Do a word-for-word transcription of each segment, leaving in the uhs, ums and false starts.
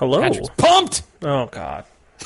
Hello. Patrick's pumped. Oh, God.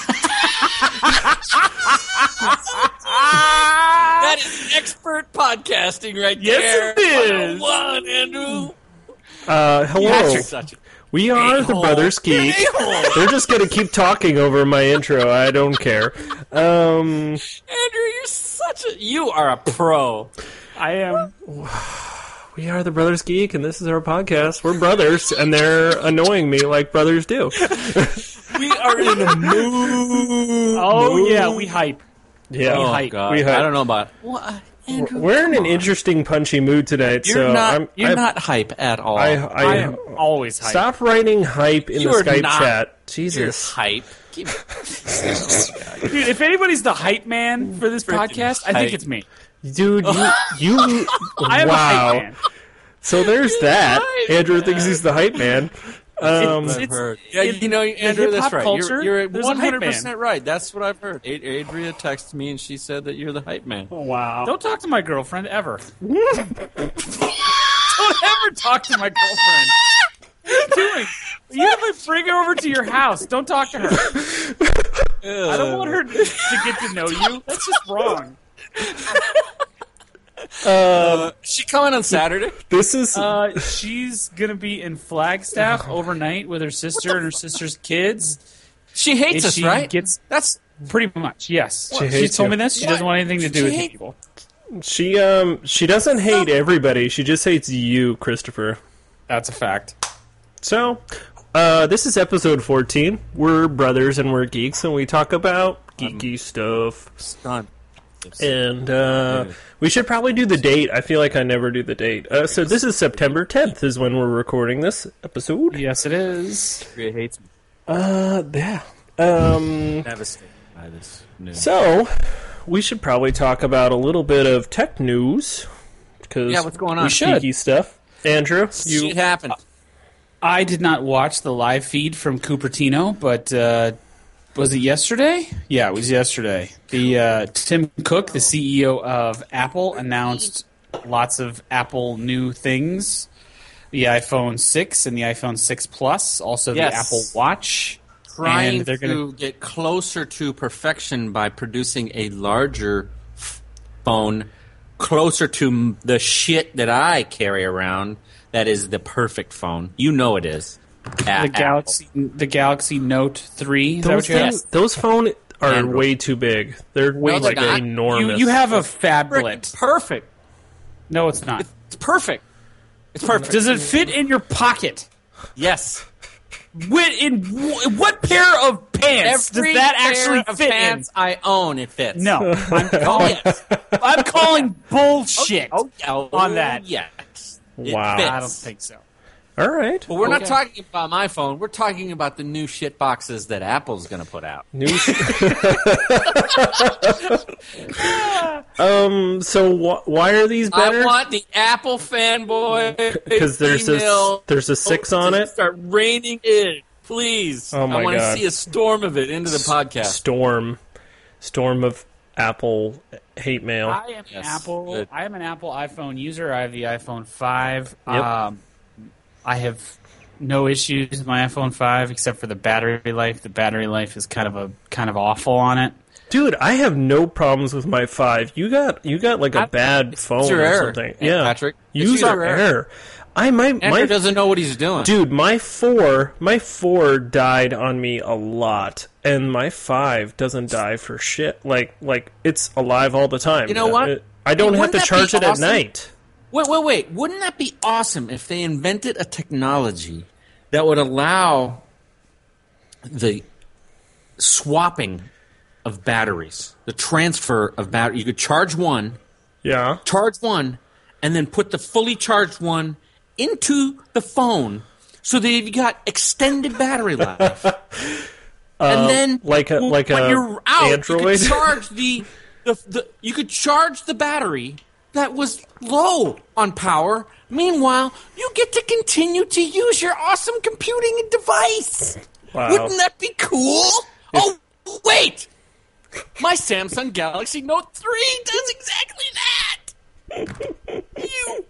That is expert podcasting right yes, there. Yes, it is. One, Andrew. Uh, hello. Patrick's such a we are a-hole. the Brothers Geek. A-hole. They're just going to keep talking over my intro. I don't care. Um, Andrew, you're such a... You are a pro. I am. we are the Brothers Geek, and this is our podcast. We're brothers, and they're annoying me like brothers do. We are in the mood. Oh, mood. yeah, we hype. Yeah. Oh, hype. God. We hype. I don't know about... What? Andrew, We're in come an on. interesting, punchy mood tonight. You're so not. I'm, you're I, not hype at all. I, I I, am always hype. Stop writing hype in You the are Skype not. chat. You're Jesus. hype. Keep- Dude, if anybody's the hype man for this Freaking podcast, I hype. think it's me. Dude, you, you I am a wow. hype man. So there's that. hype Andrew man. thinks he's the hype man. Um, It's- I've heard. Yeah, in you know, Andrew, that's hip-hop right. culture, you're you're there's a one hype hundred man. percent right. That's what I've heard. Ad- Adria texted me and she said that you're the hype man. Oh, wow. Don't talk to my girlfriend ever. Don't ever talk to my girlfriend. What are you doing? You have to bring her over to your house. Don't talk to her. I don't want her to, to get to know you. That's just wrong. Uh, she coming on Saturday? this is Uh, she's going to be in Flagstaff overnight with her sister and her sister's kids. She hates And us, she right? gets That's pretty much, yes. She She, hates told you. me this. She What? doesn't want anything to do She with hate- people. she um she doesn't hate everybody. She just hates you, Christopher. That's a fact. So, uh, this is episode fourteen. We're brothers and we're geeks, and we talk about geeky stuff. stunned. And uh, we should probably do the date. I feel like I never do the date. Uh, so this is September tenth is when we're recording this episode. Yes, it is. Adria hates me. Uh, yeah. Um, Devastated by this news. so we should probably talk about a little bit of tech news because Yeah, what's going on? We should. geeky stuff. Andrew, you Shit happened. I did not watch the live feed from Cupertino, but uh, was it yesterday? Yeah, it was yesterday. The uh, Tim Cook, the C E O of Apple, announced lots of Apple new things. The iPhone six and the iPhone six Plus, also Yes. the Apple Watch. Trying And they're to gonna- get closer to perfection by producing a larger f- phone closer to m- the shit that I carry around. That is the perfect phone. You know it is. The Galaxy, the Galaxy Note three. Is that those what you have? things, those phone are Android. way too big. They're way No, they're like not. You, enormous. you have a Frick, phablet. perfect. No, it's not. It's perfect. It's perfect. Does it fit in your pocket? Yes. What, in wh- what pair of pants Every does that pair actually of fit pants I own, it fits. in? No, I'm Oh, calling, yes. I'm calling bullshit Oh, oh, on that. Yes. It Wow. fits. I don't think so. All right. But we're not Okay. talking about my phone. We're talking about the new shit boxes that Apple's going to put out. New um. So wh- why are these better? I want the Apple fanboy Because there's a email there's a six on to it. Start raining it, please. Oh my I want God. to see a storm of it into the podcast. Storm, storm of Apple hate mail. I am Yes, an Apple. good. I am an Apple iPhone user. I have the iPhone five. Yep. Um, I have no issues with my iPhone five except for the battery life. The battery life is kind of a kind of awful on it. Dude, I have no problems with my five. You got you got like a I- bad phone your or error, something. Hey, Yeah, Patrick. It's User your error. error. I my Andrew my doesn't know what he's doing. dude, my four my four died on me a lot, and my five doesn't die for shit. Like like it's alive all the time. You know what? It- I don't Hey, have to wouldn't that charge be it at awesome? night. Wait, wait, wait. Wouldn't that be awesome if they invented a technology that would allow the swapping of batteries, the transfer of battery? You could charge one, Yeah. charge one, and then put the fully charged one into the phone so that you got extended battery life. and then like a- like when a you're out, Android? you could charge the, the, the you could charge the battery that was low on power. Meanwhile, you get to continue to use your awesome computing device. Wow. Wouldn't that be cool? Oh, wait! My Samsung Galaxy Note three does exactly that! You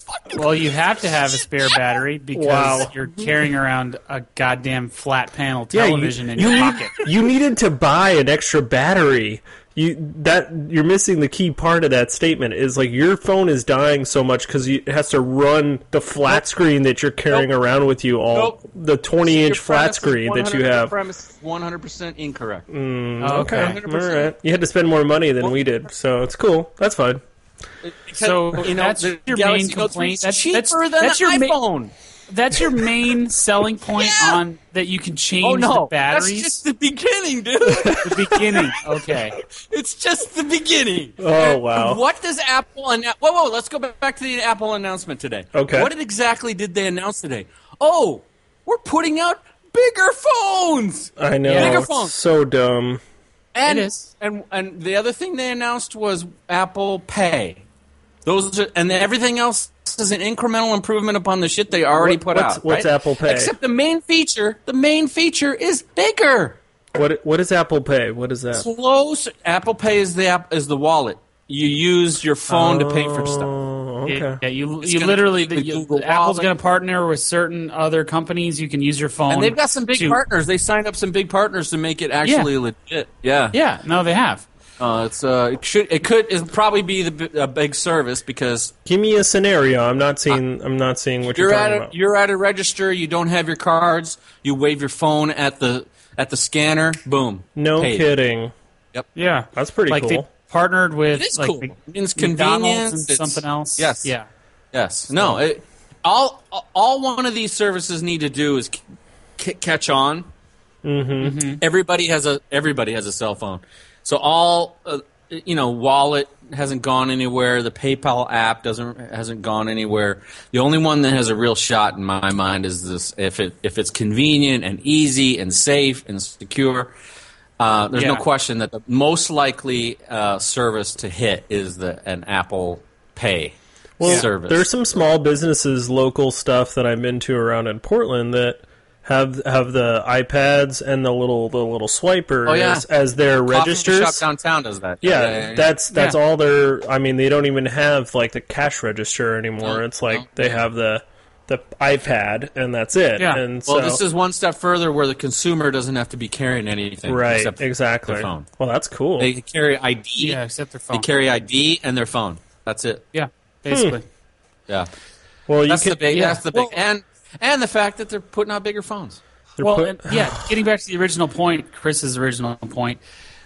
Well, you have to have a spare battery because Wow. you're carrying around a goddamn flat panel Yeah, you- television in you your need- pocket. You needed to buy an extra battery. You that you're missing the key part of that statement is like your phone is dying so much because it has to run the flat screen that you're carrying Nope. around with you all Nope. the twenty inch Your flat premise is screen that you 100 have. Premise one hundred percent incorrect. Mm, Oh, okay, okay. all right. You had to spend more money than we did, so it's cool. That's fine. Because, So you know, that's the your Galaxy main Note three complaint. is That's- cheaper that's- than that's the your ma- iPhone. That's your main selling point Yeah. on that you can change Oh no, the batteries. that's just the beginning, dude. the beginning. Okay. It's just the beginning. Oh, wow. What does Apple announce? Whoa, whoa, let's go back to the Apple announcement today. Okay. What exactly did they announce today? Oh, we're putting out bigger phones. I know. Yeah. Bigger It's phone. so dumb. And, It is. And and the other thing they announced was Apple Pay. Those are, and everything else is an incremental improvement upon the shit they already What- put what's- out. what's right? Apple Pay? Except the main feature, the main feature is bigger. What what is Apple Pay? What is that? Close. Apple Pay is the app is the wallet. You use your phone to pay for stuff. Oh, okay. Yeah, you It's you gonna literally keep the the, you, Google Apple's Wallet. going to partner with certain other companies. You can use your phone, And they've got some big to- partners. They signed up some big partners to make it actually legit. Yeah. Yeah, no, they have. Uh, it's uh, it should it could it'll probably be the bi- a big service because Give me a scenario. I'm not seeing. I'm not seeing what you're, you're talking at a about. you're at a register. You don't have your cards. You wave your phone at the at the scanner. Boom. No paid. kidding. Yeah, That's pretty like cool. they partnered with It is like cool. Mc- It's McDonald's convenience. and It's- something else. Yes. Yeah. Yes. No. It, all all one of these services need to do is c- c- catch on. Mm-hmm. Everybody has a everybody has a cell phone, so all uh, you know, wallet hasn't gone anywhere. The PayPal app doesn't hasn't gone anywhere. The only one that has a real shot in my mind is this: if it if it's convenient and easy and safe and secure. Uh, there's no Yeah. question that the most likely uh, service to hit is the an Apple Pay service. There's some small businesses, local stuff that I've been to around in Portland that have have the iPads and the little the little swiper Oh, yeah. as, as their Coffee registers. shop downtown does that. Yeah, yeah, yeah. that's that's Yeah. all their. I mean, they don't even have like the cash register anymore. No, it's like no. they have the the iPad and that's it. Yeah. And Well, so, this is one step further where the consumer doesn't have to be carrying anything. right. except Exactly. their phone. Well, that's cool. They carry I D. Yeah, except their They phone. carry I D and their phone. That's it. Yeah, basically. Yeah. well, you That's can. the big. yeah. That's the big. Well- and and the fact that they're putting out bigger phones. they're Well, put- and, yeah, getting back to the original point, Chris's original point,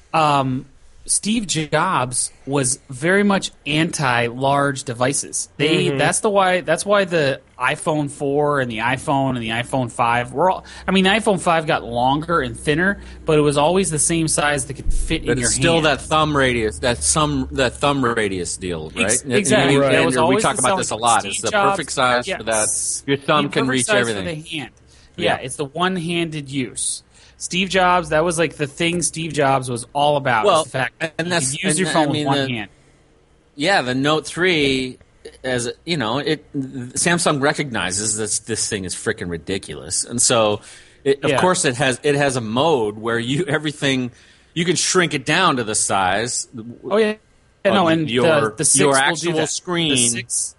um, Steve Jobs was very much anti-large devices. They Mm-hmm. that's the why that's why the iPhone four and the iPhone and the iPhone five were all. I mean, the iPhone five got longer and thinner, but it was always the same size that could fit in But your it's still hand. that thumb radius. That some that thumb radius deal, right? Ex- And- exactly. and we- Right. That and was we always talk the about selling this a point. lot. Steve It's the Jobs- perfect size yeah, for that. s- Your thumb the can perfect reach size everything. For the hand. Yeah, Yeah. it's the one-handed use. Steve Jobs, that was like the thing Steve Jobs was all about. Well, was the fact that and you that's- could use and your I phone mean, with one the- hand. Yeah, the Note three, as you know, it Samsung recognizes this this thing is freaking ridiculous, and so it, of Yeah. course it has it has a mode where you everything you can shrink it down to the size. Oh yeah, yeah no, of and your the, the six your will do actual that. screen. The six,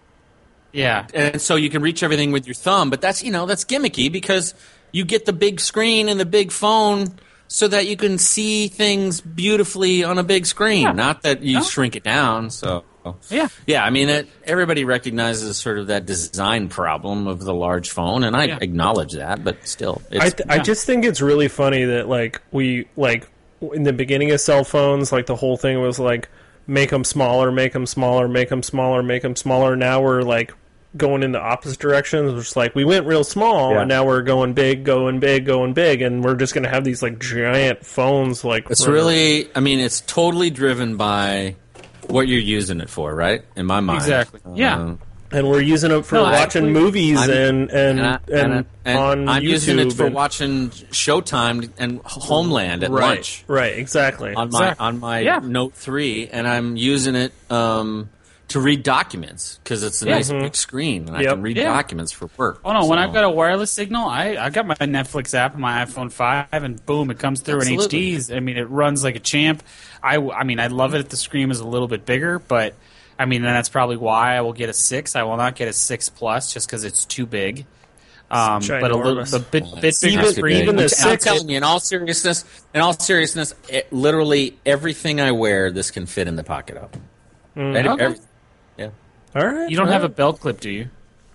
yeah, And so you can reach everything with your thumb, but that's you know that's gimmicky because you get the big screen and the big phone so that you can see things beautifully on a big screen, Yeah. not that you No. shrink it down. So yeah. yeah, I mean it, everybody recognizes sort of that design problem of the large phone, and I Yeah. acknowledge that, but still, it's, I, th- I yeah. just think it's really funny that like we like in the beginning of cell phones, like the whole thing was like make them smaller, make them smaller, make them smaller, make them smaller. Now we're like going in the opposite directions. It's just like we went real small, Yeah. and now we're going big, going big, going big, and we're just gonna have these like giant phones. Like it's for- really, I mean, it's totally driven by what you're using it for, right? In my mind, Exactly. Yeah. Uh, and we're using them for No, watching actually, movies I'm- and and I- and, and on I'm YouTube using it for and- watching Showtime and Homeland at right, lunch right, exactly. on my Exactly. on my Yeah. Note three, and I'm using it um, to read documents because it's a nice big screen, and I Yep. can read Yeah. documents for work. Oh no, when So- I've got a wireless signal, I I got my Netflix app on my iPhone five, and boom, it comes through Absolutely. in H Ds. I mean, it runs like a champ. I I mean, I love it if the screen is a little bit bigger, but I mean, that's probably why I will get a six. I will not get a six plus just because it's too big. Um, but a little, a bit, Well, bit bigger even- screen. even the I'm six- telling you, in all seriousness, in all seriousness, it, literally everything I wear, this can fit in the pocket of. Every- Okay. every- yeah. All right. You don't all have a right. belt clip, do you?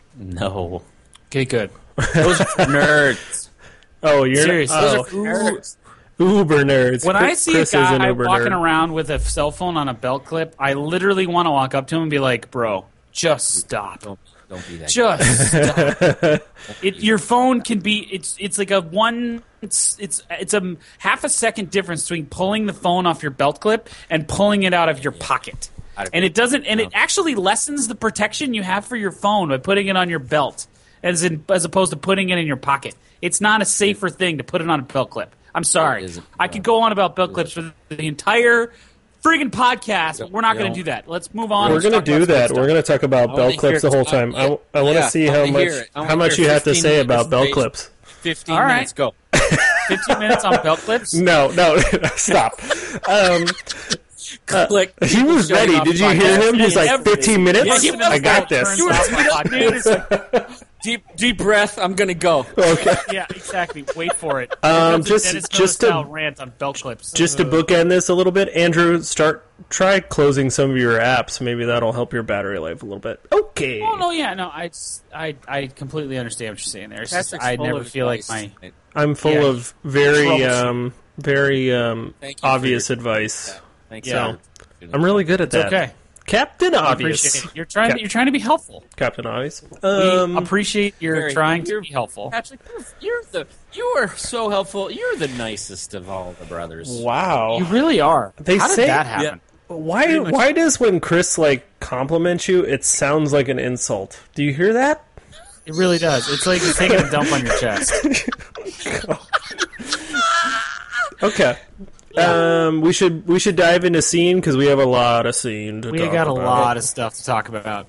No. Okay, good. Those are for nerds. Oh, you're Seriously. oh, Those are for nerds. Uber nerds. When I see Chris a is an guy Uber walking nerd. around with a cell phone on a belt clip, I literally want to walk up to him and be like, "Bro, just stop. Don't, don't be that. Just stop." It, your phone can be it's it's like a one it's it's it's a half a second difference between pulling the phone off your belt clip and pulling it out of your pocket. Out of And your- it doesn't and No. it actually lessens the protection you have for your phone by putting it on your belt as in as opposed to putting it in your pocket. It's not a safer thing to put it on a belt clip. I'm sorry. It isn't. I could go on about belt clips for the entire friggin' podcast, but we're not You going know, to do that. Let's move on. We're Let's gonna talk do about that. some We're stuff. gonna talk about I belt wanna clips hear- the whole uh, time. I, yeah, I want to yeah, see I how wanna much hear it. I how wanna much hear you have to fifteen say minutes about belt straight. clips. Fifteen All right. minutes. Go. fifteen minutes on belt clips. No, no, stop. Um, Click. he was Showing ready. off Did you podcast. hear him? He's like Every- fifteen minutes. Yeah, he was I got like, this. turns off my podcast. Deep, deep breath. I'm gonna go. Okay. Yeah, exactly. Wait for it. Um, It just- Dennis just Miller-style to- rant on belt clips. Just to bookend this a little bit, Andrew, start try closing some of your apps. Maybe that'll help your battery life a little bit. Okay. Oh no, yeah, no, I, I, I completely understand what you're saying there. It's just, Patrick's I full never of feel like advice. my. I'm full Yeah. of very, Troublesome. um, very um, Thank you for obvious your- advice. Thanks. Yeah. I'm really good at It's that. okay. Captain I Obvious. appreciate it. You're trying. Cap- To, you're trying to be helpful. Captain Obvious. We Um, appreciate your very- trying to you're- be helpful. Patrick, you're, you're the you are so helpful. You're the nicest of all the brothers. wow. You really are. They How say- did that happen? Why? Pretty much- Why does when Chris like compliments you, it sounds like an insult? Do you hear that? It really does. It's like you're taking a dump on your chest. Okay. Um, we should we should dive into scene because we have a lot of scene to We talk got a about. lot of stuff to talk about.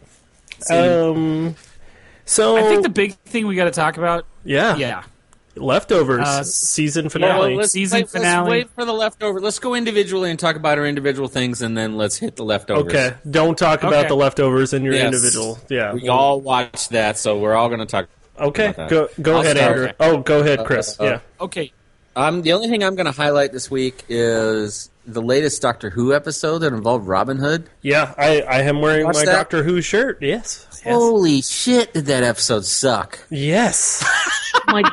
Um, so I think the big thing we got to talk about. yeah, Yeah. leftovers Uh, season yeah, finale. well, let's- season wait, finale. Let's wait for the leftover. Let's go individually and talk about our individual things, and then let's hit the leftovers. okay, don't talk about Okay. the leftovers in your Yes. individual. Yeah, We all watched that, so we're all going to talk. okay. about that. Go go I'll ahead, start. Andrew. Oh, go ahead, Chris. uh, uh, yeah. Okay. Um, the only thing I'm going to highlight this week is the latest Doctor Who episode that involved Robin Hood. Yeah, I, I am wearing Watch my that? Doctor Who shirt. Yes. Yes. Holy shit! Did that episode suck? Yes. Oh my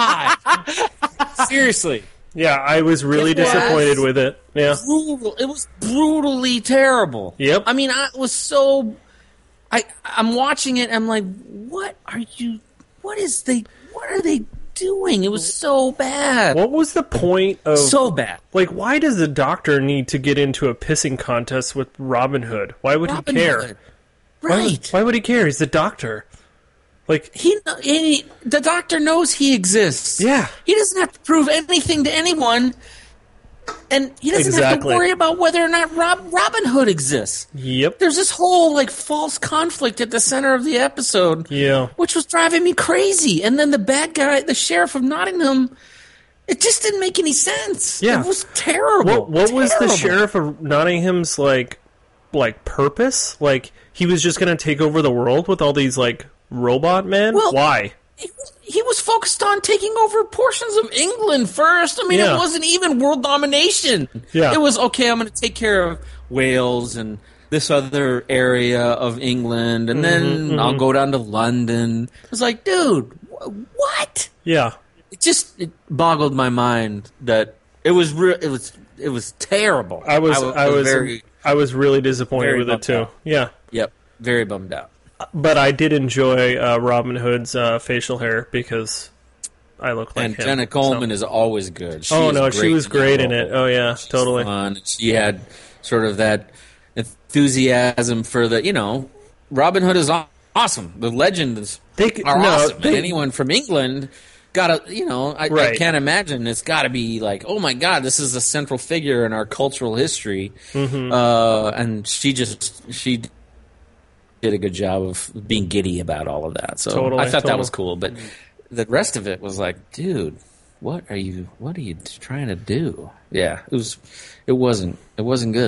god! Seriously, Yeah, I was really It was. disappointed with it. Yeah. brutal. It was brutally terrible. Yep. I mean, I was so. I I'm watching it. I'm like, what are you? What is they? What are they doing? It was so bad. What was the point of So bad. like? Why does the Doctor need to get into a pissing contest with Robin Hood? Why would Robin he care? Hood. Why, Right. why would he care? He's the Doctor. Like, He, he, the Doctor knows he exists. Yeah. He doesn't have to prove anything to anyone, and he doesn't have to Exactly. worry about whether or not Rob, Robin Hood exists. yep. There's this whole like false conflict at the center of the episode, Yeah. which was driving me crazy. And then the bad guy, the sheriff of Nottingham, it just didn't make any sense. Yeah. It was terrible. What what was the Terrible. sheriff of Nottingham's like like purpose? Like he was just going to take over the world with all these like robot men? Well, Why? He, he was focused on taking over portions of England first. I mean, Yeah. it wasn't even world domination. Yeah. It was, okay, I'm going to take care of Wales and this other area of England, and Mm-hmm, then I'll go down to London. It was like, dude, wh- what? Yeah. It just it boggled my mind that it was re- it was it was terrible. I was w- I was very I was really disappointed very with it bummed too. out. Yeah. yep very bummed out. But I did enjoy uh, Robin Hood's uh, facial hair because I look like And him. Jenna Coleman so. is always good. She Oh is no, she great was that great in it. role. Oh yeah, She's totally. fun. She had sort of that enthusiasm for the, you know, Robin Hood is aw- awesome. The legends They c- are no, awesome. they- and anyone from England got to, you know, I, I Right. can't imagine. It's got to be like, oh my God, this is a central figure in our cultural history. Mm-hmm. Uh, and she just, she did a good job of being giddy about all of that. So Totally, I thought totally. that was cool. But the rest of it was like, dude, what are you, what are you trying to do? Yeah, it was, it wasn't, it wasn't good.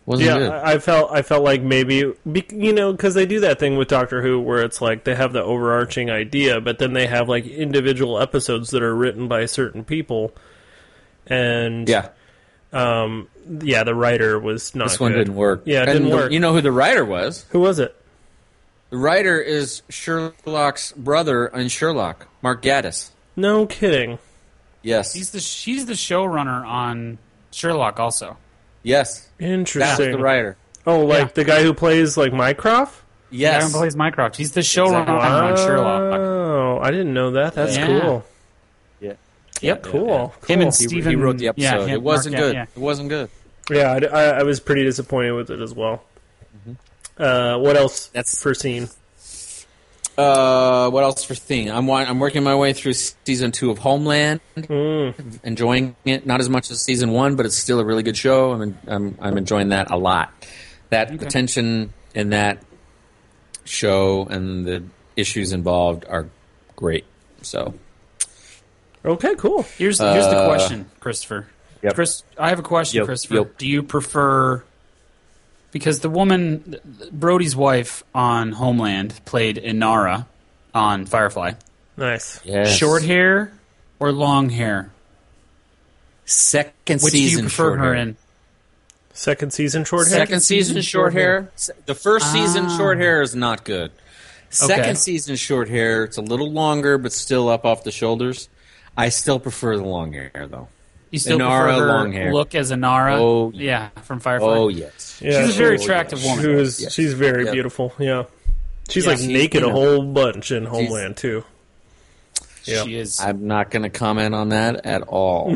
Wasn't yeah, good. I I felt I felt like maybe be- you know because they do that thing with Doctor Who where it's like they have the overarching idea, but then they have like individual episodes that are written by certain people, and Yeah. um, yeah, the writer was not. This one good. didn't work. Yeah, it And didn't the- work. You know who the writer was? Who was it? The writer is Sherlock's brother in Sherlock, Mark Gatiss. No kidding. Yes. He's the he's the showrunner on Sherlock also. yes. That's Interesting. the writer. Oh, like Yeah. the guy who plays like Mycroft? Yes. Gavin plays Mycroft. He's the showrunner Exactly. on Sherlock. Oh, I didn't know that. That's Yeah. cool. Yeah. Yep. Cool. Him cool. and He, Stephen. he wrote the episode. Yeah, him, it wasn't Mark, good. yeah, It wasn't good. Yeah, I, I, I was pretty disappointed with it as well. Uh, what else That's- for scene? Uh, what else for thing? I'm wa- I'm working my way through season two of Homeland. Mm. Enjoying it, not as much as season one, but it's still a really good show. I'm I'm I'm enjoying that a lot. That the tension in that show and the issues involved are great. So Okay, cool. Here's here's the Uh, question, Christopher. yep. Chris, I have a question, Yep, Christopher. yep. Do you prefer because the woman Brody's wife on Homeland played Inara on Firefly? Nice. yes. Short hair or long hair? second Which do you season prefer short her hair. in? Second season short hair? Second season short hair. Se- The first season Ah. short hair is not good. Second Okay. season short hair, it's a little longer, but still up off the shoulders. I still prefer the long hair though. You still Inara, prefer her long hair. look as Inara? Oh, yeah, from Firefly. Oh yes. Yeah, She's a very Oh, attractive yeah. woman. She was, Yes. She's very Yep. beautiful, yeah. She's Yeah, like she's, naked you a know, whole bunch in Homeland, too. Yeah. She is. I'm not going to comment on that at all.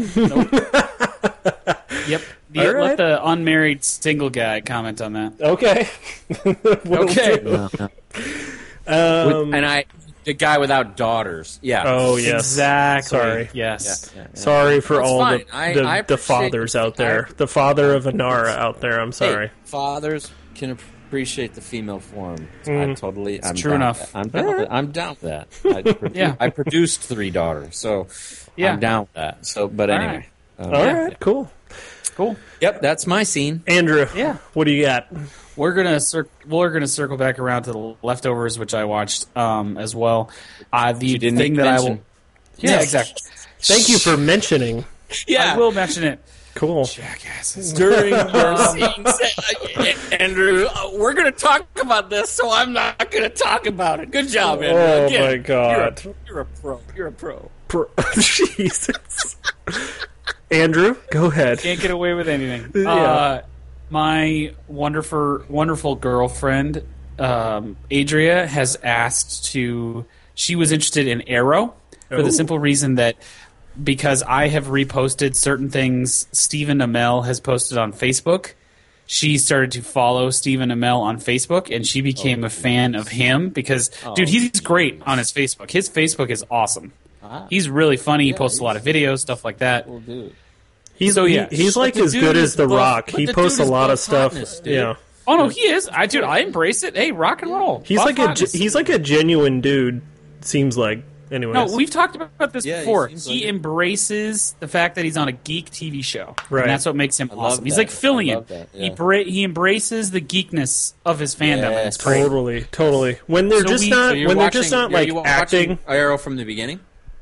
Yep. The, All right. Let the unmarried single guy comment on that. Okay. Will Okay. do. No, no. Um, and I, the guy without daughters. Yeah. oh, yes. Exactly. Sorry. Yes. Yeah, yeah, yeah. Sorry for That's all fine. the, I- the, I the appreciate fathers the- out there. I- The father of Inara out there. I'm Hey, sorry. fathers can appreciate the female form. I Mm. totally. I'm true down enough. with that. I'm down. With, I'm down with that. I, produ- Yeah. I produced three daughters, so Yeah. I'm down with that. So, but All anyway. Um, All Yeah. right, cool. Cool. Yep, that's my scene. Andrew, Yeah. what do you got? We're gonna cir- we're gonna circle back around to the leftovers, which I watched um, as well. Uh, the You didn't thing that I will. mention. Yeah, Yes. exactly. Thank you for mentioning. I will mention it. Cool. Jackasses. During your scene, say, Andrew, uh, we're going to talk about this, so I'm not going to talk about it. Good job, Andrew. Oh, Again, my God. You're a, you're a pro. You're a pro. Pro- Jesus. Andrew, go ahead. Can't get away with anything. Yeah. Uh, my wonderful, wonderful girlfriend, um, Adria, has asked to. She was interested in Arrow for Oh. the simple reason that because I have reposted certain things Stephen Amell has posted on Facebook. She started to follow Stephen Amell on Facebook, and she became a fan of him because, dude, he's great on his Facebook. His Facebook is awesome. Ah. He's really funny. He posts a lot of videos, stuff like that. Well, dude. He's So, yeah. he- he's like But the as dude good is as The both- Rock. but He the posts a dude is lot of both stuff. hotness, dude. Yeah. Oh no, he is. I dude, I embrace it. Hey, rock and roll. He's Buff like a hotness. ge- he's like a genuine dude. Seems like. Anyways. No, we've talked about this Yeah, he before. seems He, like it. embraces the fact that he's on a geek T V show, Right. and that's what makes him I love awesome. He's that. like Fillion. I love that, He yeah. bra- he embraces the geekness of his fandom. and it's Yes. great. Totally, totally. When they're So just we- not So you're when watching, they're just not are like you acting. watching Arrow from the beginning?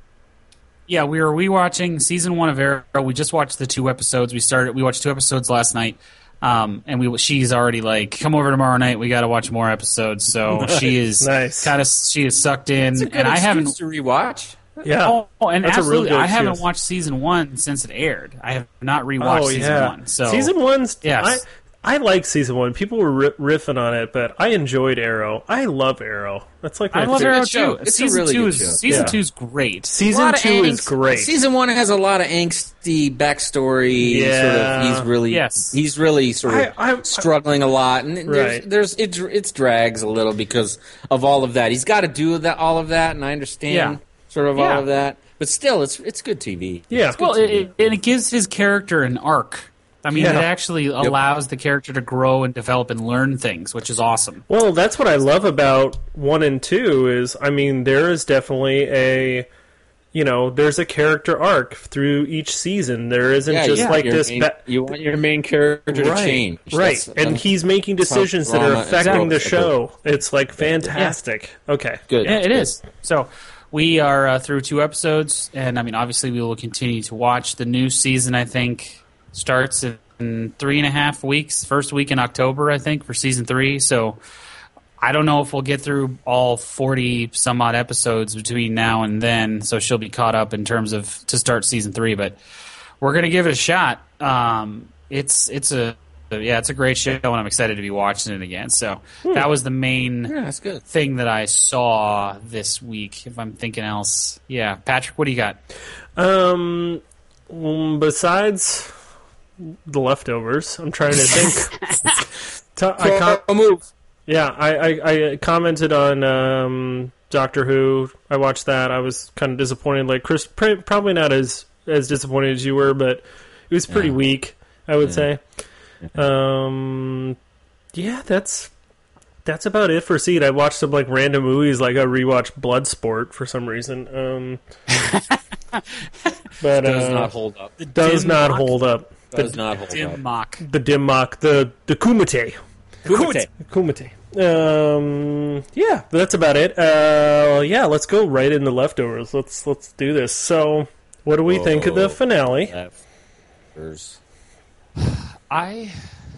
Yeah, we were rewatching season one of Arrow. We just watched the two episodes. We started. We watched two episodes last night. Um, and we she's already like, come over tomorrow night. We got to watch more episodes. So she is Nice. kind of she is sucked in, It's a good and I excuse haven't. to rewatch. Yeah. Oh, and That's a real absolutely, good I haven't excuse. watched season one since it aired. I have not rewatched Oh season yeah. one. So season one's. Yes. I I like season one. People were ri- riffing on it, but I enjoyed Arrow. I love Arrow. That's like my I love favorite. Arrow show. too. It's a season really two good is show. season Yeah. two is great. A Season lot of two is angst. great. Season one has a lot of angsty backstory. Yeah. Sort of, he's really, Yes. he's really sort of I- I- struggling a lot, and there's, Right. there's it, it drags a little because of all of that. He's got to do that, all of that, and I understand Yeah. sort of Yeah. all of that, but still, it's it's good T V. Yeah. Well, it, it, and it gives his character an arc. I mean, Yeah. it actually allows the character to grow and develop and learn things, which is awesome. Well, that's what I love about one and two is, I mean, there is definitely a you know, there's a character arc through each season. There isn't Yeah, just yeah, like your this. main- ba- you want your main character to right, change, right? That's- and that's- he's making that's how decisions that are drama is affecting the supposed to show. It's like fantastic. Okay, Good. Yeah, it Good. is. So we are uh, through two episodes, and I mean, obviously, we will continue to watch. The new season, I think, starts in three and a half weeks. First week in October, I think, for season three. So I don't know if we'll get through all forty some odd episodes between now and then. So she'll be caught up in terms of to start season three, but we're gonna give it a shot. Um, it's it's a yeah, it's a great show, and I'm excited to be watching it again. So that was the main Yeah, that's good. thing that I saw this week. If I'm thinking else, yeah, Patrick, what do you got? Um, um, besides the leftovers, I'm trying to think. T- I com- Pro move. yeah, I, I, I commented on um, Doctor Who. I watched that. I was kind of disappointed. Like Chris, pr- probably not as as disappointed as you were, but it was pretty Yeah. weak, I would Yeah. say. Um, yeah, that's that's about it for Seed. I watched some like random movies, like I rewatched Bloodsport for some reason. Um, but Does uh, not hold up. does Dim not mock. hold up. Does not hold Dim up. mock. The dim mock, the the Kumite, Kumite. Kumite. Um, yeah, that's about it. Uh, yeah, let's go right in the leftovers. Let's let's do this. So, what do we think of the Whoa. finale? Leftovers. I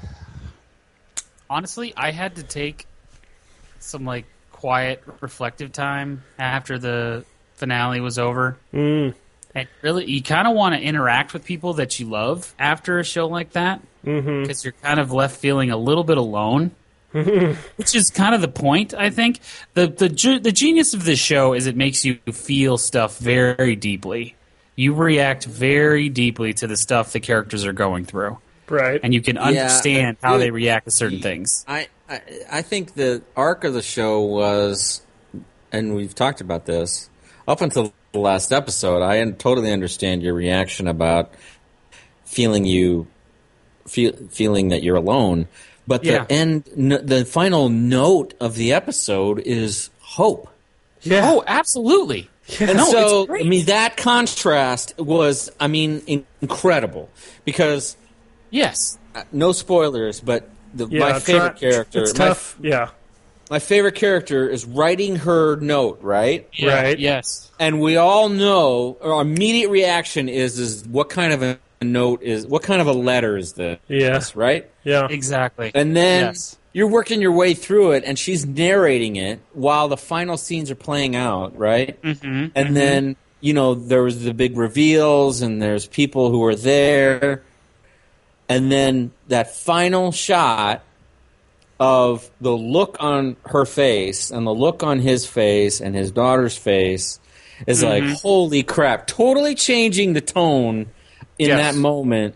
honestly, I had to take some like quiet, reflective time after the finale was over. Mm, And really, you kind of want to interact with people that you love after a show like that, because mm-hmm. you're kind of left feeling a little bit alone. Which is kind of the point, I think. the the ge- The genius of this show is it makes you feel stuff very deeply. You react very deeply to the stuff the characters are going through, Right. and you can understand uh, how dude, they react to certain things. I, I I think the arc of the show was, and we've talked about this up until the last episode. I un- totally understand your reaction about feeling you feel, feeling that you're alone, but the Yeah. end, n- the final note of the episode is hope. yeah. Oh, absolutely. And No, so, it's great. I mean, that contrast was, I mean, in- incredible because Yes. uh, no spoilers, but the, yeah, my favorite try- character, It's my tough. yeah. my favorite character is writing her note, right? Yeah, Right. Yes. And we all know our immediate reaction is is what kind of a note is what kind of a letter is this, Yeah. right? Yeah. Exactly. And then Yes. you're working your way through it and she's narrating it while the final scenes are playing out, right? Mhm, And mhm. then, you know, there was the big reveals and there's people who were there. And then that final shot of the look on her face and the look on his face and his daughter's face is like, holy crap, totally changing the tone in Yes. that moment.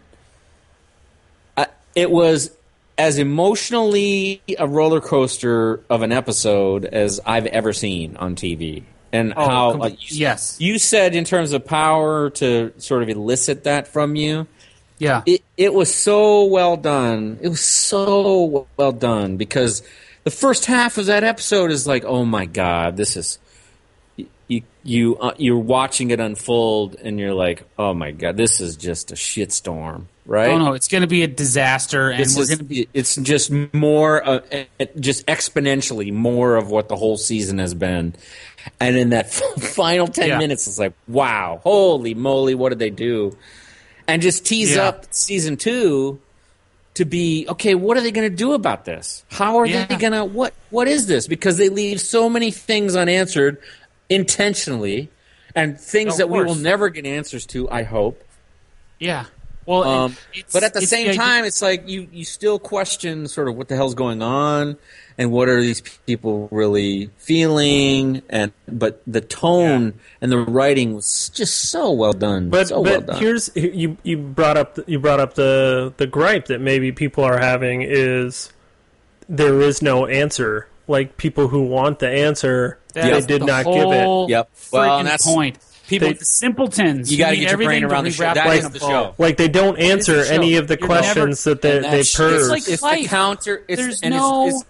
I, it was as emotionally a roller coaster of an episode as I've ever seen on T V. And Oh, how, complete- like, you, yes. you said in terms of power to sort of elicit that from you. Yeah. It it was so well done. It was so well done because the first half of that episode is like, oh my god, this is you you uh, you're watching it unfold and you're like, oh my god, this is just a shitstorm, right? Oh no, it's going to be a disaster, and This we're is- going to be. it's just more, uh, uh, just exponentially more of what the whole season has been. And in that final ten Yeah. minutes, it's like, wow, holy moly, what did they do? And just tease Yeah. up season two to be, okay, what are they going to do about this? How are Yeah. they going to, what, what is this? Because they leave so many things unanswered intentionally and things Of that we will course. never get answers to, I hope. Yeah. Well, Um, it's, but at the it's same idea- time, it's like you, you still question sort of what the hell's going on and what are these people really feeling. And but the tone and the writing was just so well done. But so well but done. here's you you brought up the, you brought up the the gripe that maybe people are having is there is no answer. Like people who want the answer, That's they did the not give it. whole Yep. Well, friggin' and that's- point. People, they- the simpletons. You gotta need get your brain everything to around be the show. wrapped That up is in a the bow. show. Like they don't is answer the show. any of the You're never- questions that they And they that's- purse. It's like it's life. the counter. It's, There's and no- It's,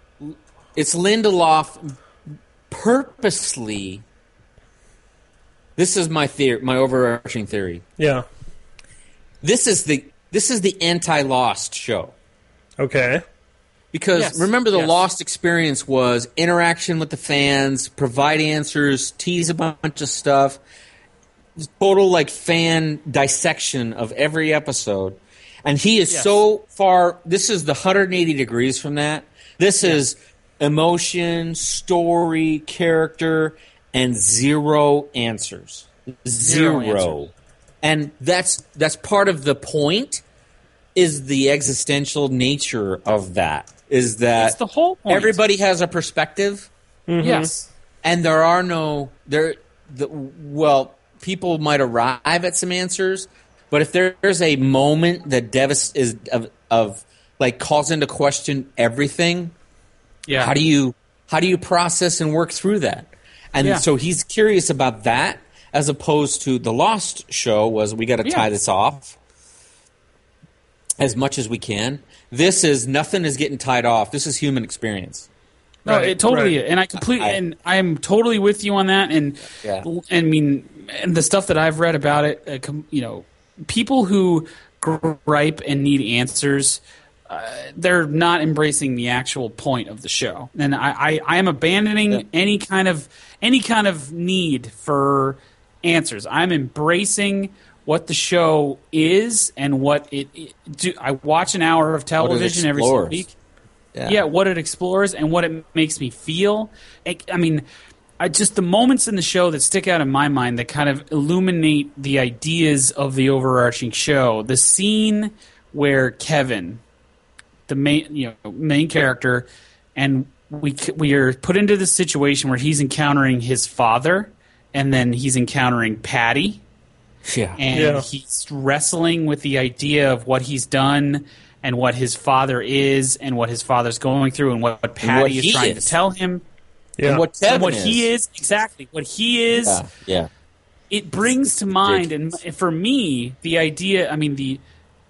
it's, it's Lindelof purposely This is my theory, my overarching theory. Yeah. This is the this is the anti-Lost show. Okay. Because Yes, remember, the yes. Lost experience was interaction with the fans, provide answers, tease a bunch of stuff, total like fan dissection of every episode. And he is Yes. so far. This is the one hundred eighty degrees from that. This is emotion, story, character, and zero answers. Zero. Zero answers. And that's that's part of the point. Is the existential nature of that? Is that It's the whole point. everybody has a perspective, Yes. and there are no there. The, well, people might arrive at some answers, but if there's a moment that devas is of, of like calls into question everything, Yeah. how do you how do you process and work through that? And Yeah. so he's curious about that, as opposed to the Lost show was we got to Yeah. tie this off as much as we can. This is nothing is getting tied off. This is human experience. No, Right, it totally right. is. And I completely I- and I am totally with you on that. And Yeah. I mean, and the stuff that I've read about it, uh, com- you know, people who gripe and need answers, uh, they're not embracing the actual point of the show. And I, I, I am abandoning Yeah. any kind of any kind of need for answers. I'm embracing what the show is and what it. it do, I watch an hour of television every single explores. week. Yeah, what it explores and what it makes me feel. I, I mean, I just the moments in the show that stick out in my mind that kind of illuminate the ideas of the overarching show. The scene where Kevin, the main you know main character, and we we are put into this situation where he's encountering his father, and then he's encountering Patty. Yeah. And Yeah. he's wrestling with the idea of what he's done and what his father is and what his father's going through and what, what Patty what is he trying is. to tell him. Yeah. And what Kevin And what is. he is, exactly. What he is, Yeah. Yeah. it brings to mind, and for me, the idea, I mean, the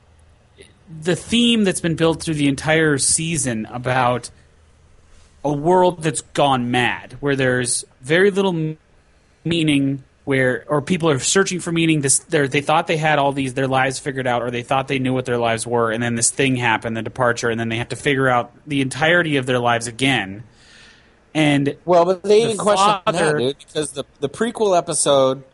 the theme that's been built through the entire season about a world that's gone mad, where there's very little m- meaning, where or people are searching for meaning. This they're- they thought they had all these their lives figured out, or they thought they knew what their lives were, and then this thing happened, the departure, and then they have to figure out the entirety of their lives again. And Well, but they The even question that, father- dude, because the the prequel episode,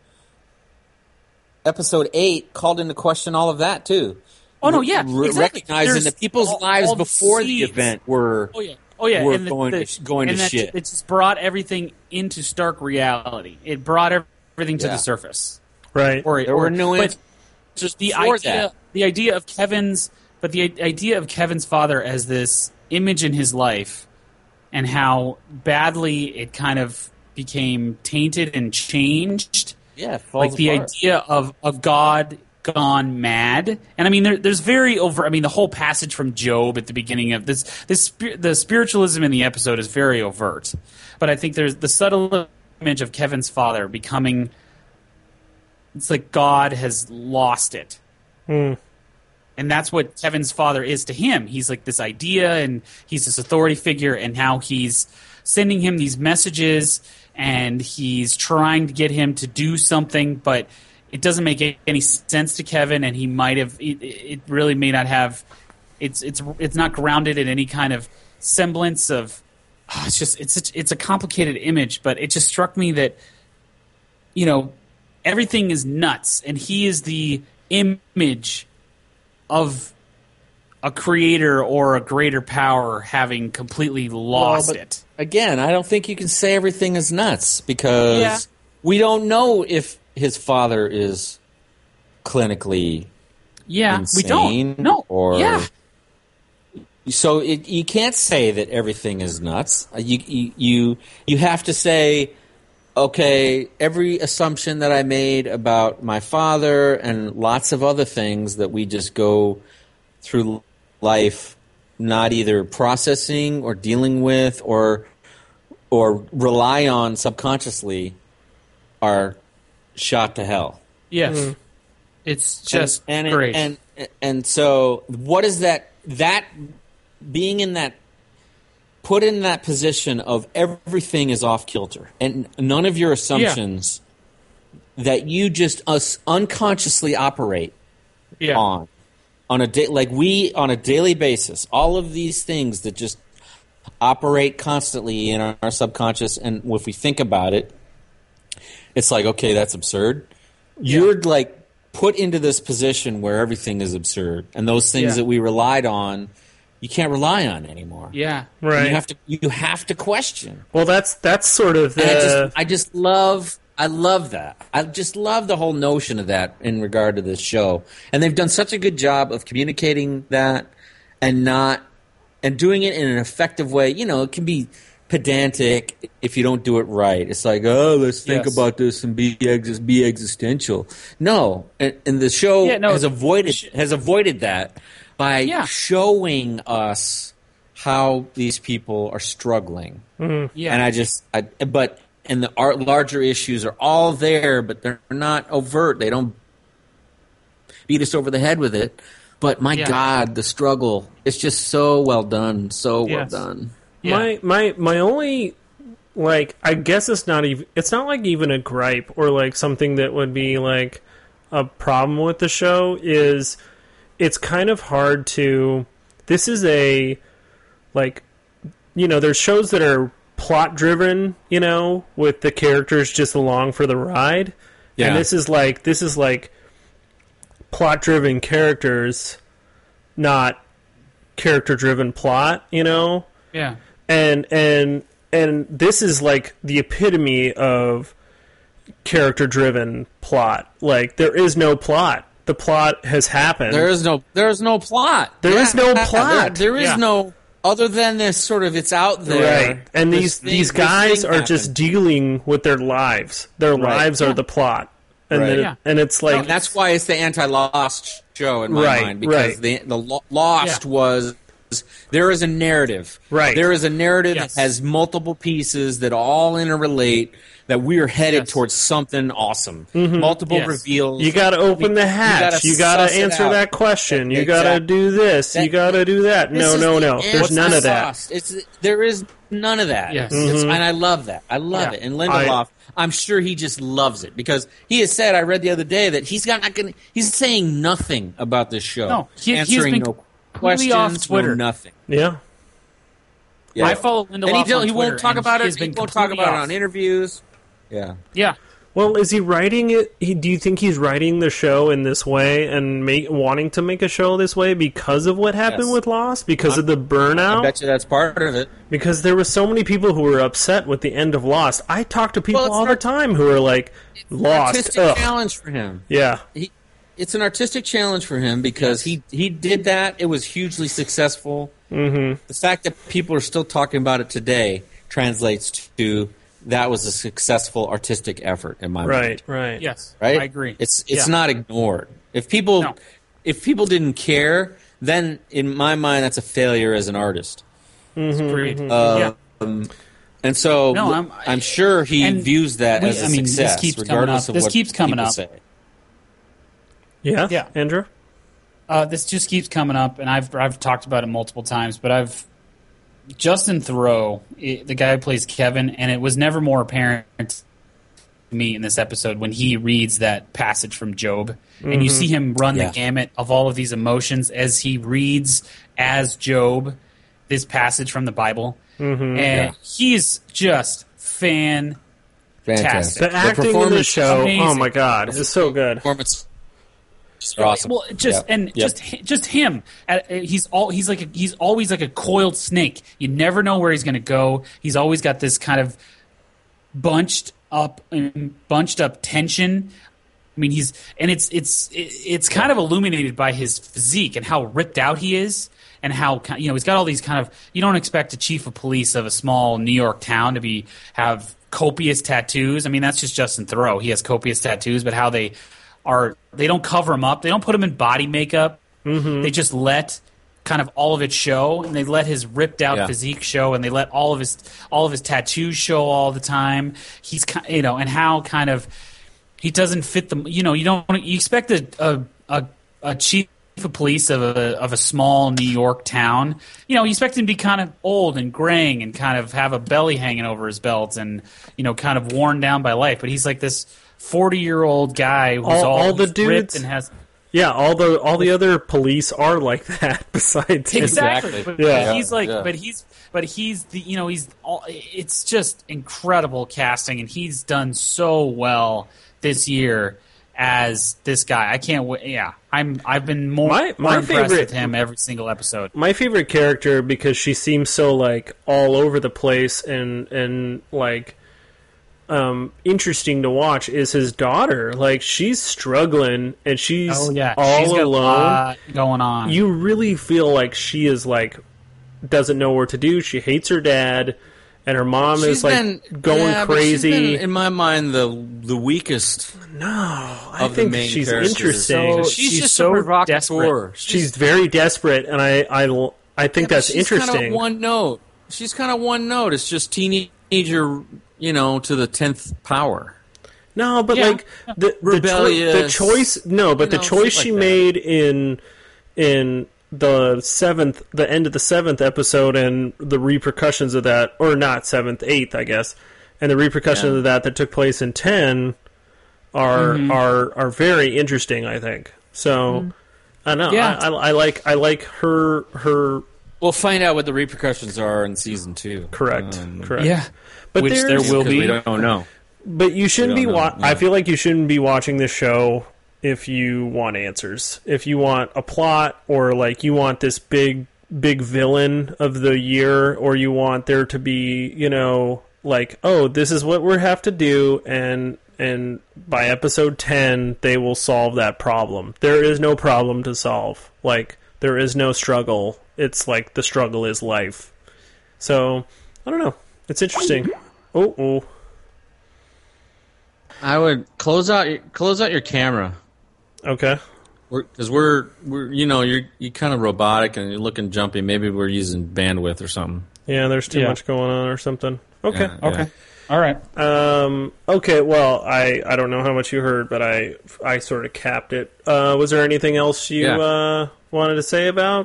episode eight, called into question all of that too. oh no, yeah, Re- exactly. recognizing There's that people's all- lives all the before the seeds. event were Oh yeah, oh yeah, were and the, going the, to- going to and that, shit. It just brought everything into stark reality. It brought everything to Yeah. the surface. Right. Or there or, were no but answers the before idea, that. the idea of Kevin's, but the i- idea of Kevin's father as this image in his life, and how badly it kind of became tainted and changed. Yeah, it falls Like the apart. idea of, of God gone mad, and I mean, there, there's very over. I mean, the whole passage from Job at the beginning of this, this spir- the spiritualism in the episode is very overt, but I think there's the subtle image of Kevin's father becoming. It's like God has lost it, Hmm. and that's what Kevin's father is to him. He's like this idea, and he's this authority figure, and how he's sending him these messages, and he's trying to get him to do something, but it doesn't make a- any sense to Kevin, and he might have. It, it really may not have. It's it's it's not grounded in any kind of semblance of. ah, it's just it's such- it's a complicated image, but it just struck me that, you know, everything is nuts, and he is the image of a creator or a greater power having completely lost Well, but it. Again, I don't think you can say everything is nuts because Yeah. we don't know if his father is clinically Yeah, we insane don't. No. or yeah. so it, you can't say that everything is nuts. Uh, You, you you you have to say, okay, every assumption that I made about my father and lots of other things that we just go through life not either processing or dealing with or or rely on subconsciously are shot to hell. Yes. It's just and, and, great. And, and and so what is that that being in that put in that position of everything is off kilter and none of your assumptions that you just us unconsciously operate Yeah. on on a day like we on a daily basis. All of these things that just operate constantly in our, our subconscious, and if we think about it, it's like, okay, that's absurd. You're like put into this position where everything is absurd, and those things Yeah. that we relied on, you can't rely on anymore. Yeah. Right. You have to you have to question. Well, that's that's sort of the. And I just I just love I love that. I just love the whole notion of that in regard to this show. And they've done such a good job of communicating that and not and doing it in an effective way. You know, it can be pedantic if you don't do it right. It's like, oh, let's think Yes. about this and be ex- be existential. No, and, and the show Yeah, no, has avoided sh- has avoided that by Yeah. showing us how these people are struggling. Yeah. And I just, I, but and the art, larger issues are all there, but they're not overt. They don't beat us over the head with it. But my Yeah. God, the struggle, it's just so well done, so well Yes. done. Yeah. My my my only like I guess it's not even it's not like even a gripe or like something that would be like a problem with the show is it's kind of hard to this is a like you know there's shows that are plot driven, you know, with the characters just along for the ride. Yeah. And this is like this is like plot driven characters, not character driven plot, you know? yeah. and and and this is like the epitome of character driven plot. Like there is no plot. The plot has happened. There is no, there is no plot. There is no There- plot. there is Yeah. no, other than this sort of, it's out there. Right. And This these thing- these this guys thing are just happened. dealing with their lives. Their Right. lives are Yeah. the plot. And Right. then, Yeah. and it's like And that's why it's the anti-Lost show in my Right, mind, because right. the the Lo- Lost Yeah. was there is a narrative. Right. There is a narrative Yes. that has multiple pieces that all interrelate. That we are headed Yes. towards something awesome. Multiple Yes. reveals. you got to open We- the hatch. You got suss to it answer out. that question. You Exactly. got to do this. That- you got to do that. This No, is no, the no. There's none of that. anti-Lost. It's there is none of that. Yes. It's- and I love that. I love Yeah. it. And Lindelof, I- I'm sure he just loves it because he has said. I read the other day that he's got not going. He's saying nothing about this show. No, he- he's answering been no completely questions, off Twitter. no nothing. Yeah. Yeah. I follow Lindelof and he, don't- on he Twitter, won't talk and about he it. has He been won't talk completely about it off. on interviews. Yeah. Yeah. Well, is he writing it? He, do you think he's writing the show in this way and make, wanting to make a show this way because of what happened Yes. with Lost? Because of the I burnout? bet you that's part of it. Because there were so many people who were upset with the end of Lost. I talk to people Well, it's all an the art- time who are like, Lost. Artistic Ugh. challenge for him. Yeah. He, it's an artistic challenge for him because he, he did that. It was hugely successful. Mm-hmm. The fact that people are still talking about it today translates to that was a successful artistic effort in my mind. Right, right. Yes. Right? I agree. It's it's Yeah. not ignored. If people No. if people didn't care, then in my mind that's a failure as an artist. Agreed. Uh, yeah. And so No, I'm, I'm- sure he and views that we- as a I mean, this success, keeps coming regardless up. of This what keeps coming people up. say. Yeah? Yeah. Andrew? Uh, this just keeps coming up, and I've I've talked about it multiple times. But I've Justin Thoreau, i- the guy who plays Kevin, and it was never more apparent to me in this episode when he reads that passage from Job, and you see him run Yeah. the gamut of all of these emotions as he reads as Job this passage from the Bible, and Yeah. he's just fan. Fantastic. The acting in the performance- show, amazing. oh my god, it's so good. performance are awesome. Well, just Yep. and Yep. just hi- just him. Uh, He's all he's like a, he's always like a coiled snake. You never know where he's going to go. He's always got this kind of bunched up um, bunched up tension. I mean, he's and it's it's it's kind of illuminated by his physique and how ripped out he is, and how ki- you know he's got all these kind of. You don't expect a chief of police of a small New York town to be have copious tattoos. I mean, that's just Justin Thoreau. He has copious tattoos, but how they are they don't cover him up. They don't put him in body makeup. Mm-hmm. They just let kind of all of it show, and they let his ripped out Yeah. physique show, and they let all of his all of his tattoos show all the time. He's ki- you know, and how kind of he doesn't fit the you know you don't you expect a a, a, a chief of police of a of a small New York town. You know, you expect him to be kind of old and graying and kind of have a belly hanging over his belt and you know kind of worn down by life. But he's like this forty-year-old guy who's All- all, all the he's ripped dudes- and has Yeah, all the all the other police are like that. Besides him. exactly, Exactly. But, Yeah. but he's like, Yeah. but he's, but he's the, you know, he's all. It's just incredible casting, and he's done so well this year as this guy. I can't wait. Yeah, I'm. I've been more, My- more my impressed favorite- with him every single episode. My favorite character, because she seems so like all over the place and and like um interesting to watch, is his daughter. Like, she's struggling and she's Oh yeah, all she's got alone. a lot going on. You really feel like she is like doesn't know what to do. She hates her dad, and her mom She's is like been- going yeah, but she's crazy. been, in my mind, the the weakest. no, I of the think main she's characters. interesting. So- She's, she's just so a provocateur. desperate. she's very desperate, and I I, I think Yeah, but that's she's interesting. Kind of one note. She's kind of one note. It's just teenager, you know, to the tenth power. No, but Yeah. like the the, choi- the Rebellious, choice. No, but you the know, choice shit she like that. made in in the seventh, the end of the seventh episode, and the repercussions of that, or not seventh, eighth, I guess, and the repercussions Yeah. of that that took place in ten are Mm-hmm. are are very interesting. I think so. I know. Yeah. I, I, I like I like her her We'll find out what the repercussions are in season two. correct Um, correct. yeah, But which there there's- will 'cause be. we don't know. But you shouldn't We be. don't Wa- know, yeah. I feel like you shouldn't be watching this show if you want answers. If you want a plot, or like you want this big, big villain of the year, or you want there to be, you know, like, oh, this is what we have to do, and and by episode ten they will solve that problem. There is no problem to solve. Like, there is no struggle. It's like the struggle is life. So I don't know. It's interesting. Oh, oh. I would close out your, close out your camera. Okay. Because we're, we're, you know, you're you kind of robotic and you're looking jumpy. Maybe we're using bandwidth or something. Yeah, there's too Yeah. much going on or something. Okay. Yeah, yeah. Okay, all right. Um, okay, well, I, I don't know how much you heard, but I I sort of capped it. Uh, was there anything else you Yeah. uh, wanted to say about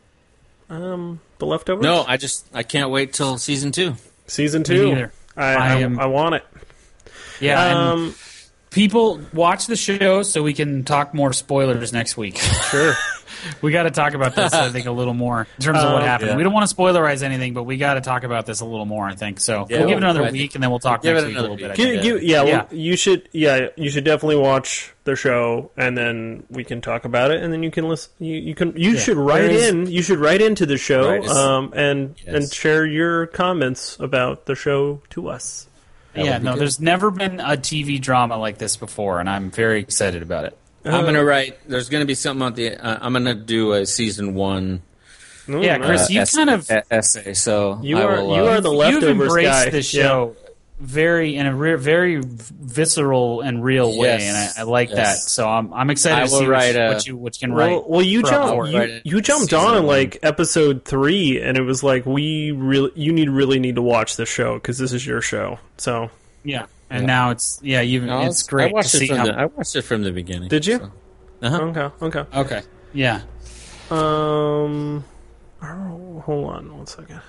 um, The Leftovers? No, I just I can't wait till season two. Season Me two. neither. I, I I, am- I want it. Yeah, and Um, people watch the show so we can talk more spoilers next week. sure. We got to talk about this, I think, a little more in terms of what Um, happened. yeah. We don't want to spoilerize anything, but we got to talk about this a little more, I think. So Yeah, we'll give it well, another I week, think- and then we'll talk give next it week a another little bit. I week. Give, think. give, yeah, Yeah. well, you should. Yeah, you should definitely watch the show, and then we can talk about it, and then you can listen. You, you can. You Yeah. should write There is- in. You should write into the show, Right. um, and Yes. and share your comments about the show to us. That Yeah, would be no, good. there's never been a T V drama like this before, and I'm very excited about it. I'm gonna write. There's gonna be something on the. Uh, I'm gonna do a season one. Ooh, Yeah, nice. Chris, uh, you essay, kind of- e- essay. So You I are- will, you uh, are the You've Leftovers embraced guy. this show very in a re- very visceral and real way, Yes. and I, I like Yes. that. So I'm I'm excited I to will see write what, a- what you what you can write. Well, well, you for a jumped. hour. Right You, in you jumped season on in one. like episode three, and it was like we really, you need really need to watch this show because this is your show. So, Yeah, and Yeah. now it's yeah, you no, it's great I watched to it see from how. the. I watched it from the beginning. did you? So. Uh-huh. Okay, okay. Okay, yeah, Um, oh, hold on one second.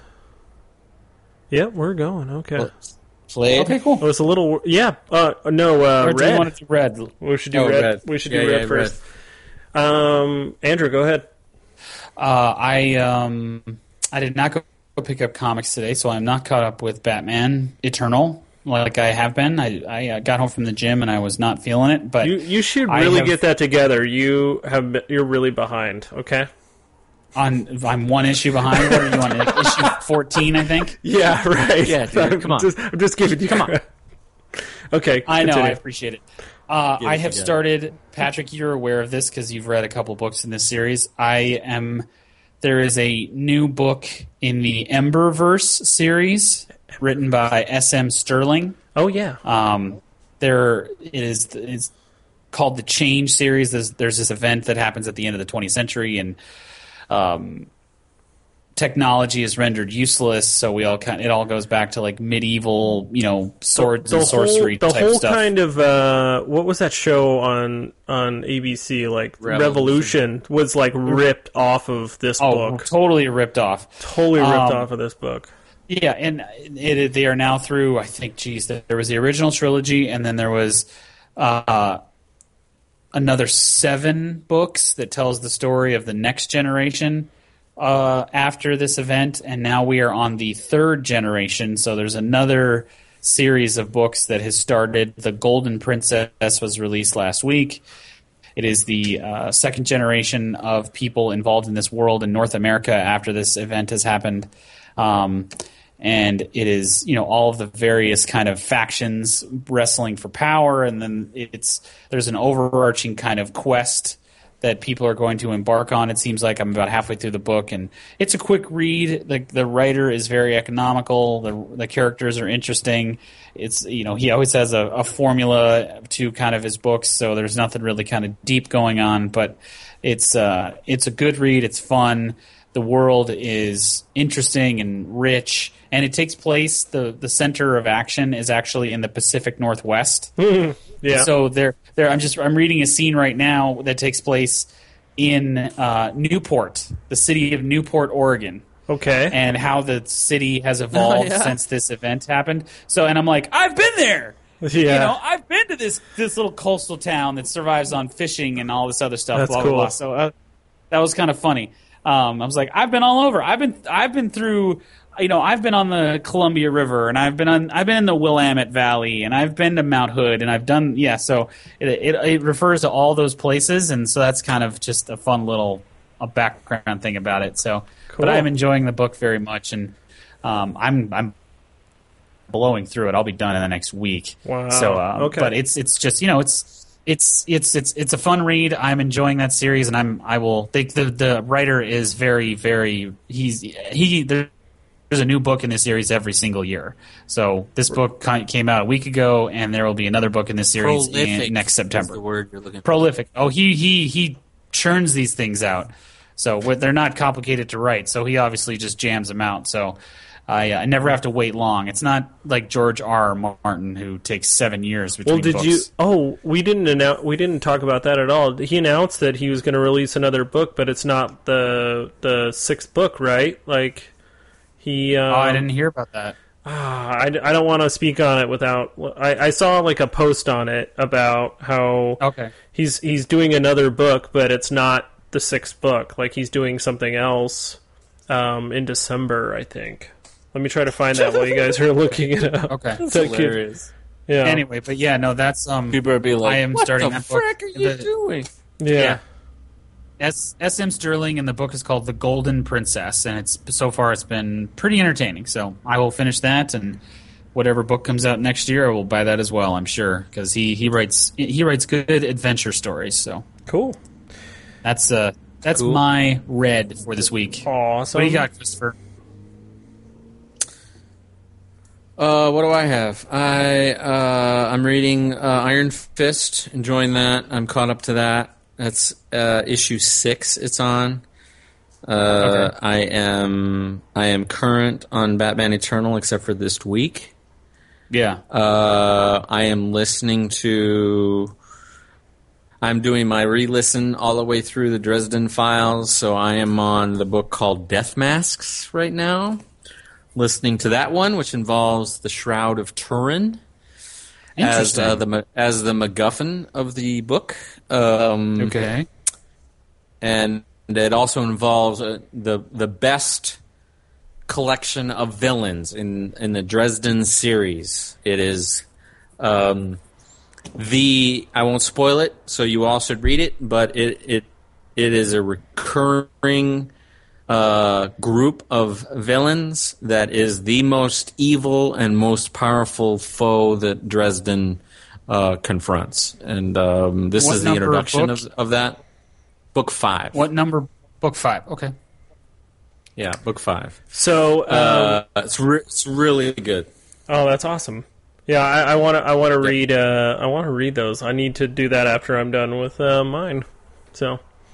Yep, we're going. Okay. Well, Played. okay, cool. Oh, it's a little. Yeah. Uh, no. Uh, Or do you red. want to do red? We should do Oh, red. red. We should Yeah, do red yeah, first. Um, Andrew, go ahead. Uh, I um I did not go pick up comics today, so I'm not caught up with Batman Eternal like I have been. I I uh, got home from the gym and I was not feeling it, but You you should I really have- get that together. You have been- you're really behind. Okay. on I'm one issue behind. What are you on? Like issue fourteen, I think. Yeah. Right. Yeah, dude, I'm come on. Just, I'm just giving you. Come on. Okay. I know. I continue. appreciate it. Uh, Get I it have together. started. Patrick, you're aware of this because you've read a couple books in this series. I am. There is a new book in the Emberverse series written by S M Sterling. Oh yeah. Um, there it is. It's called the Change series. There's, there's this event that happens at the end of the twentieth century, and um, technology is rendered useless. So we all kind. It all goes back to like medieval, you know, swords and sorcery whole, the type whole stuff. kind of uh, what was that show on on A B C? Like Revolution, Revolution. was like ripped off of this oh, book. totally ripped off. Totally ripped Um, off of this book. Yeah, and it, they are now through. I think, geez, there was the original trilogy, and then there was uh, another seven books that tells the story of the next generation uh, after this event, and now we are on the third generation. So there's another series of books that has started. The Golden Princess was released last week. It is the uh, second generation of people involved in this world in North America after this event has happened. Um, and it is, you know, all of the various kind of factions wrestling for power, and then it's there's an overarching kind of quest that people are going to embark on. It seems like I'm about halfway through the book, and it's a quick read. The the writer is very economical. The the characters are interesting. It's, you know, he always has a, a formula to kind of his books, so there's nothing really kind of deep going on. But it's uh it's a good read. It's fun. The world is interesting and rich, and it takes place. the The center of action is actually in the Pacific Northwest. Yeah. So there, there. I'm just I'm reading a scene right now that takes place in uh, Newport, the city of Newport, Oregon. Okay. And how the city has evolved Oh, yeah. since this event happened. So, and I'm like, I've been there. Yeah. You know, I've been to this this little coastal town that survives on fishing and all this other stuff. That's blah, cool. blah, blah. So uh, that was kind of funny. Um, I was like, I've been all over. I've been I've been through. You know, I've been on the Columbia River, and I've been on I've been in the Willamette Valley, and I've been to Mount Hood, and I've done yeah. So it it, it refers to all those places, and so that's kind of just a fun little a background thing about it. So, Cool. but I'm enjoying the book very much, and um, I'm I'm blowing through it. I'll be done in the next week. Wow. So, uh, Okay. but it's it's just, you know, it's. It's it's it's it's a fun read. I'm enjoying that series, and I'm I will. They, the the writer is very very he's he. There's a new book in this series every single year. So this book ki- came out a week ago, and there will be another book in this series Prolific in, next is September. the word you're looking for. Prolific. Oh, he he he churns these things out. So what- they're not complicated to write. So he obviously just jams them out. So I, uh, I never have to wait long. It's not like George R. R. Martin, who takes seven years between Well, did books. you? Oh, we didn't announce. We didn't talk about that at all. He announced that he was going to release another book, but it's not the the sixth book, right? Like he. Um, Oh, I didn't hear about that. ah, I, I don't want to speak on it without. I, I saw like a post on it about how Okay. he's he's doing another book, but it's not the sixth book. Like he's doing something else um, in December, I think. Let me try to find that while you guys are looking it up. Okay. That's So cute. hilarious. Yeah. Anyway, but yeah, no, that's um. People would be like, I am what starting the that book. frick are you The- doing? yeah. Yeah. S. S. M. Sterling, and the book is called The Golden Princess, and it's so far it's been pretty entertaining. So I will finish that, and whatever book comes out next year, I will buy that as well. I'm sure, because he, he writes he writes good adventure stories. So Cool. that's uh that's Cool. my read for this week. Awesome. What do you got, Christopher? Uh, what do I have? I uh, I'm reading uh, Iron Fist, enjoying that. I'm caught up to that. That's uh, issue six. It's on. Uh, Okay. I am I am current on Batman Eternal, except for this week. Yeah. Uh, I am listening to. I'm doing my re-listen all the way through the Dresden Files, so I am on the book called Death Masks right now. Listening to that one, which involves the Shroud of Turin as Interesting. uh, the Ma- as the MacGuffin of the book. Um, okay. and it also involves uh, the the best collection of villains in in the Dresden series. It is um, the I won't spoil it, so you all should read it. But it it it is a recurring uh, group of villains that is the most evil and most powerful foe that Dresden uh, confronts. And um, this What is the number of introduction book? of, of that. Book five. What number? Book five. Okay. Yeah, book five. So, um, Uh, it's re- it's really good. oh, that's awesome. Yeah, I want to. I want to read. Uh, I want to read those. I need to do that after I'm done with uh, mine. So,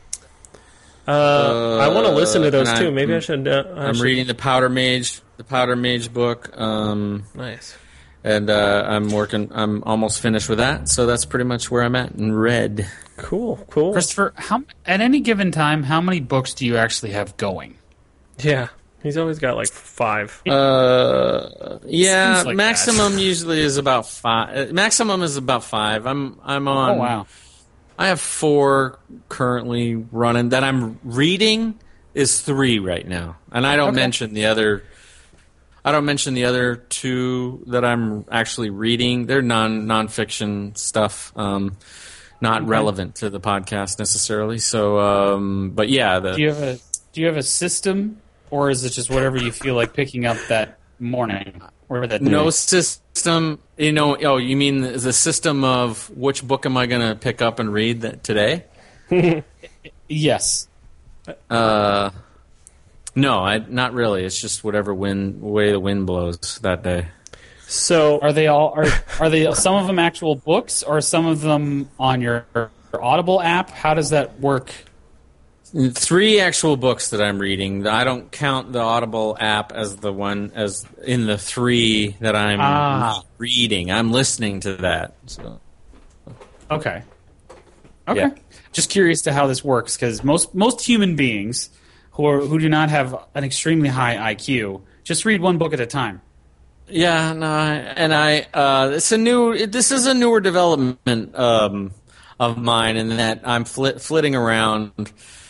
uh, I want to listen to those and too. I'm- Maybe I should. Uh, I I'm should- reading the Powder Mage, the Powder Mage book, um, Nice. and uh, I'm working. I'm almost finished with that, so that's pretty much where I'm at in red. Cool. Cool. Christopher, how at any given time, how many books do you actually have going? Yeah. He's always got like five. Uh, yeah, Seems like maximum usually is about five. Uh, maximum is about five. I'm I'm on. Oh wow. I have four currently running. That I'm reading is three right now, and I don't Okay. mention the other. I don't mention the other two that I'm actually reading. They're non nonfiction stuff, um, not Okay. relevant to the podcast necessarily. So, um, but yeah, the Do you have a Do you have a system, or is it just whatever you feel like picking up that morning or that day? no system. You know, oh, you mean the system of which book am I going to pick up and read that today? Yes. Uh, no, I not really. It's just whatever wind way the wind blows that day. So Are they all are are they some of them actual books, or some of them on your, your Audible app? How does that work? Three actual books that I'm reading. I don't count the Audible app as the one as in the three that I'm Ah. not reading. I'm listening to that. So Okay. Okay. Yeah. Just curious to how this works, because most most human beings who are, who do not have an extremely high I Q just read one book at a time. yeah, no, I, and I uh, it's a new. It, this is a newer development um, of mine in that I'm flit, flitting around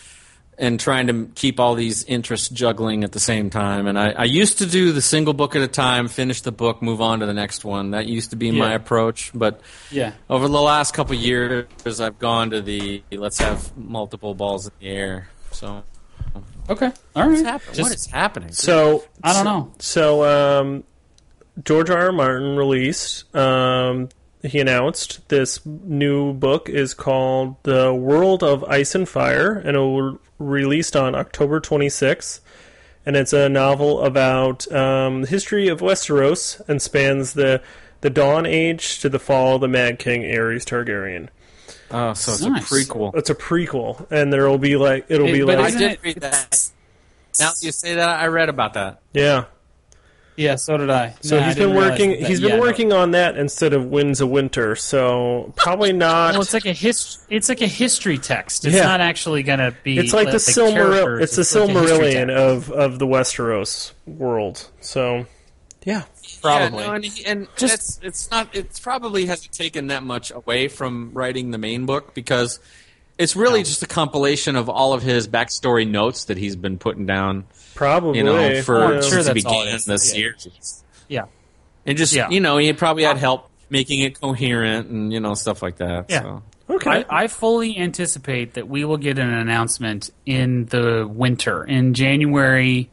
and trying to keep all these interests juggling at the same time. And I, I used to do the single book at a time, finish the book, move on to the next one. That used to be my Yeah. approach. But Yeah. over the last couple of years, I've gone to the let's have multiple balls in the air. So Okay. All right. what's happening? Just- what is happening? so I don't know. So um, George R. R. Martin released. Um, he announced this new book is called The World of Ice and Fire, and it will released on October twenty-sixth. And it's a novel about um, the history of Westeros and spans the the Dawn Age to the fall of the Mad King Aerys Targaryen. Oh, so it's Nice. a prequel. It's a prequel, and there will be like it'll It- be but like I isn't did it- read that. Now that you say that, I read about that. yeah. Yeah, so did I. So No, I he's didn't been realize working. that- He's been yeah, no. working on that instead of Winds of Winter. So probably not. Well, it's like a his. It's like a history text. It's Yeah. not actually going to be. It's like the Silmaril. characters. It's the like a history Silmarillion text. of of the Westeros world. So yeah, Probably. Yeah, no, and he, and Just- it's it's not. It's probably hasn't taken that much away from writing the main book because it's really just a compilation of all of his backstory notes that he's been putting down. probably. You know, for Oh, I'm since sure he that's all it began is. the Yeah. series. Yeah. And just Yeah. you know, he probably had help making it coherent and you know stuff like that. Yeah. So. Okay. I, I fully anticipate that we will get an announcement in the winter, in January,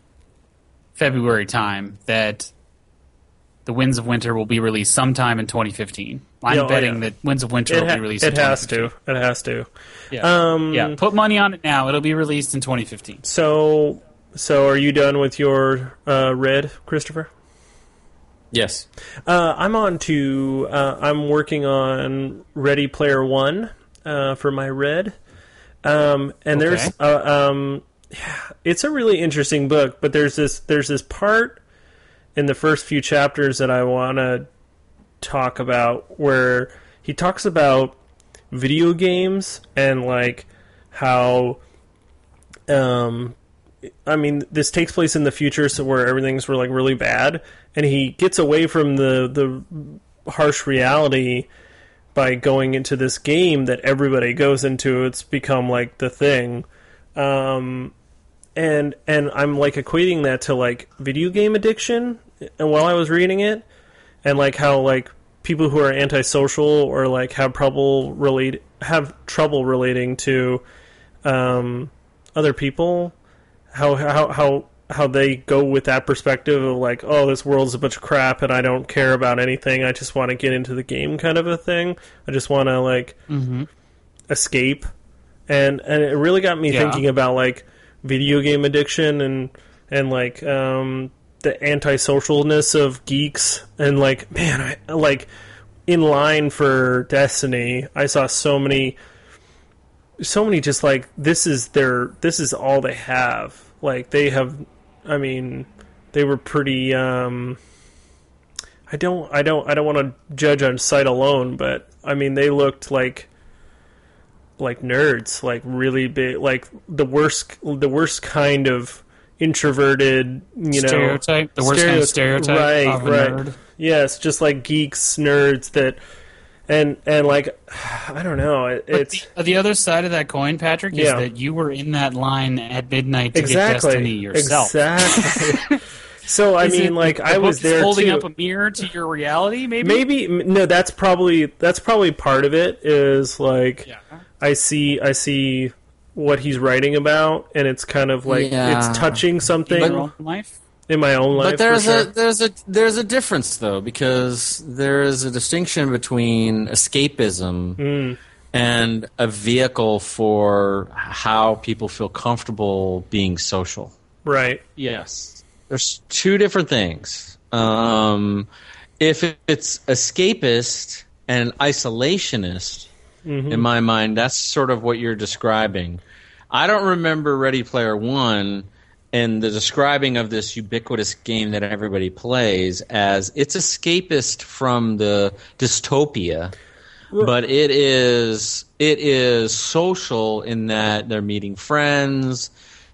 February time, that the Winds of Winter will be released sometime in twenty fifteen. I'm Yeah, oh, betting yeah. that Winds of Winter it will ha- be released. it in has twenty to. fifteen. It has to. Yeah. Um, yeah. Put money on it now. It'll be released in twenty fifteen. So so are you done with your uh, read, Christopher? Yes. Uh, I'm on to. Uh, I'm working on Ready Player One uh, for my red, um, and Okay. there's uh, um, yeah, it's a really interesting book. But there's this there's this part in the first few chapters that I want to talk about where he talks about video games and like how um I mean, this takes place in the future, so where everything's like really bad, and he gets away from the the harsh reality by going into this game that everybody goes into. It's become like the thing, um, and and I'm like equating that to like video game addiction. And while I was reading it, and like how like people who are antisocial or like have trouble relate have trouble relating to um, other people. How how how how they go with that perspective of like, oh, this world's a bunch of crap and I don't care about anything. I just want to get into the game, kind of a thing. I just want to like Mm-hmm. escape, and and it really got me Yeah. thinking about like video game addiction and and like um, the antisocialness of geeks and like man, I like in line for Destiny. I saw so many. So many just like this is their this is all they have. Like they have I mean they were pretty um I don't I don't I don't want to judge on sight alone, but I mean they looked like like nerds, like really big, like the worst the worst kind of introverted, you know, stereotype, the worst kind of stereotype right, of a right. nerd. Yes, just like geeks, nerds that, and and like, I don't know, it, But it's the, the other side of that coin, Patrick, is Yeah. that you were in that line at midnight to exactly get Destiny yourself. exactly. So I Is mean, it like the I was book is there holding too. up a mirror to your reality. Maybe, Maybe m- no, that's probably that's probably part of it. Is like Yeah. I see I see what he's writing about, and it's kind of like Yeah. it's touching something in your own life. in my own life. But there's for sure. a there's a there's a difference though, because there is a distinction between escapism Mm. and a vehicle for how people feel comfortable being social. Right. Yes. There's two different things. Um, if it's escapist and isolationist, in my mind, that's sort of what you're describing. I don't remember Ready Player One and the describing of this ubiquitous game that everybody plays as it's escapist from the dystopia, but it is it is social in that they're meeting friends.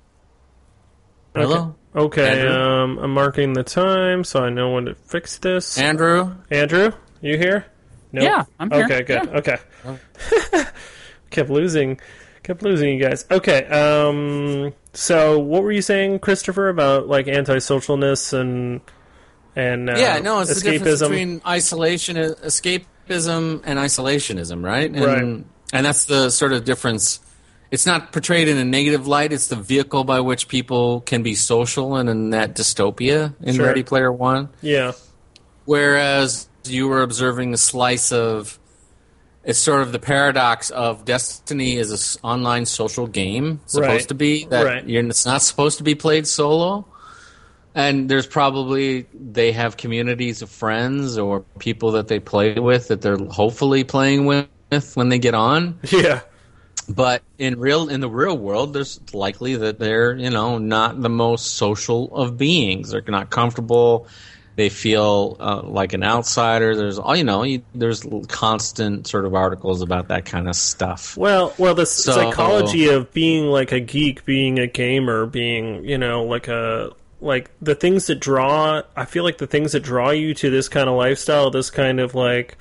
Hello? Okay, Andrew? um, I'm marking the time so I know when to fix this. Andrew? Andrew, you here? Nope. Yeah, I'm here. Okay, good. Yeah. Okay. kept losing, kept losing you guys. Okay, um, so what were you saying, Christopher, about like antisocialness and and uh, Yeah, no, it's the difference escapism? between isolation, escapism, and isolationism, right? And, Right. And that's the sort of difference. It's not portrayed in a negative light. It's the vehicle by which people can be social and in that dystopia in Sure. Ready Player One. Yeah. Whereas you were observing a slice of, it's sort of the paradox of Destiny is an s- online social game, supposed Right. to be, that Right. you're, it's not supposed to be played solo. And there's probably, they have communities of friends or people that they play with that they're hopefully playing with when they get on. Yeah. But in real in the real world, there's likely that they're, you know, not the most social of beings. They're not comfortable. They feel uh, like an outsider. There's all you know. You, there's constant sort of articles about that kind of stuff. Well, well, the So- psychology of being like a geek, being a gamer, being, you know, like a like the things that draw. I feel like the things that draw you to this kind of lifestyle, this kind of like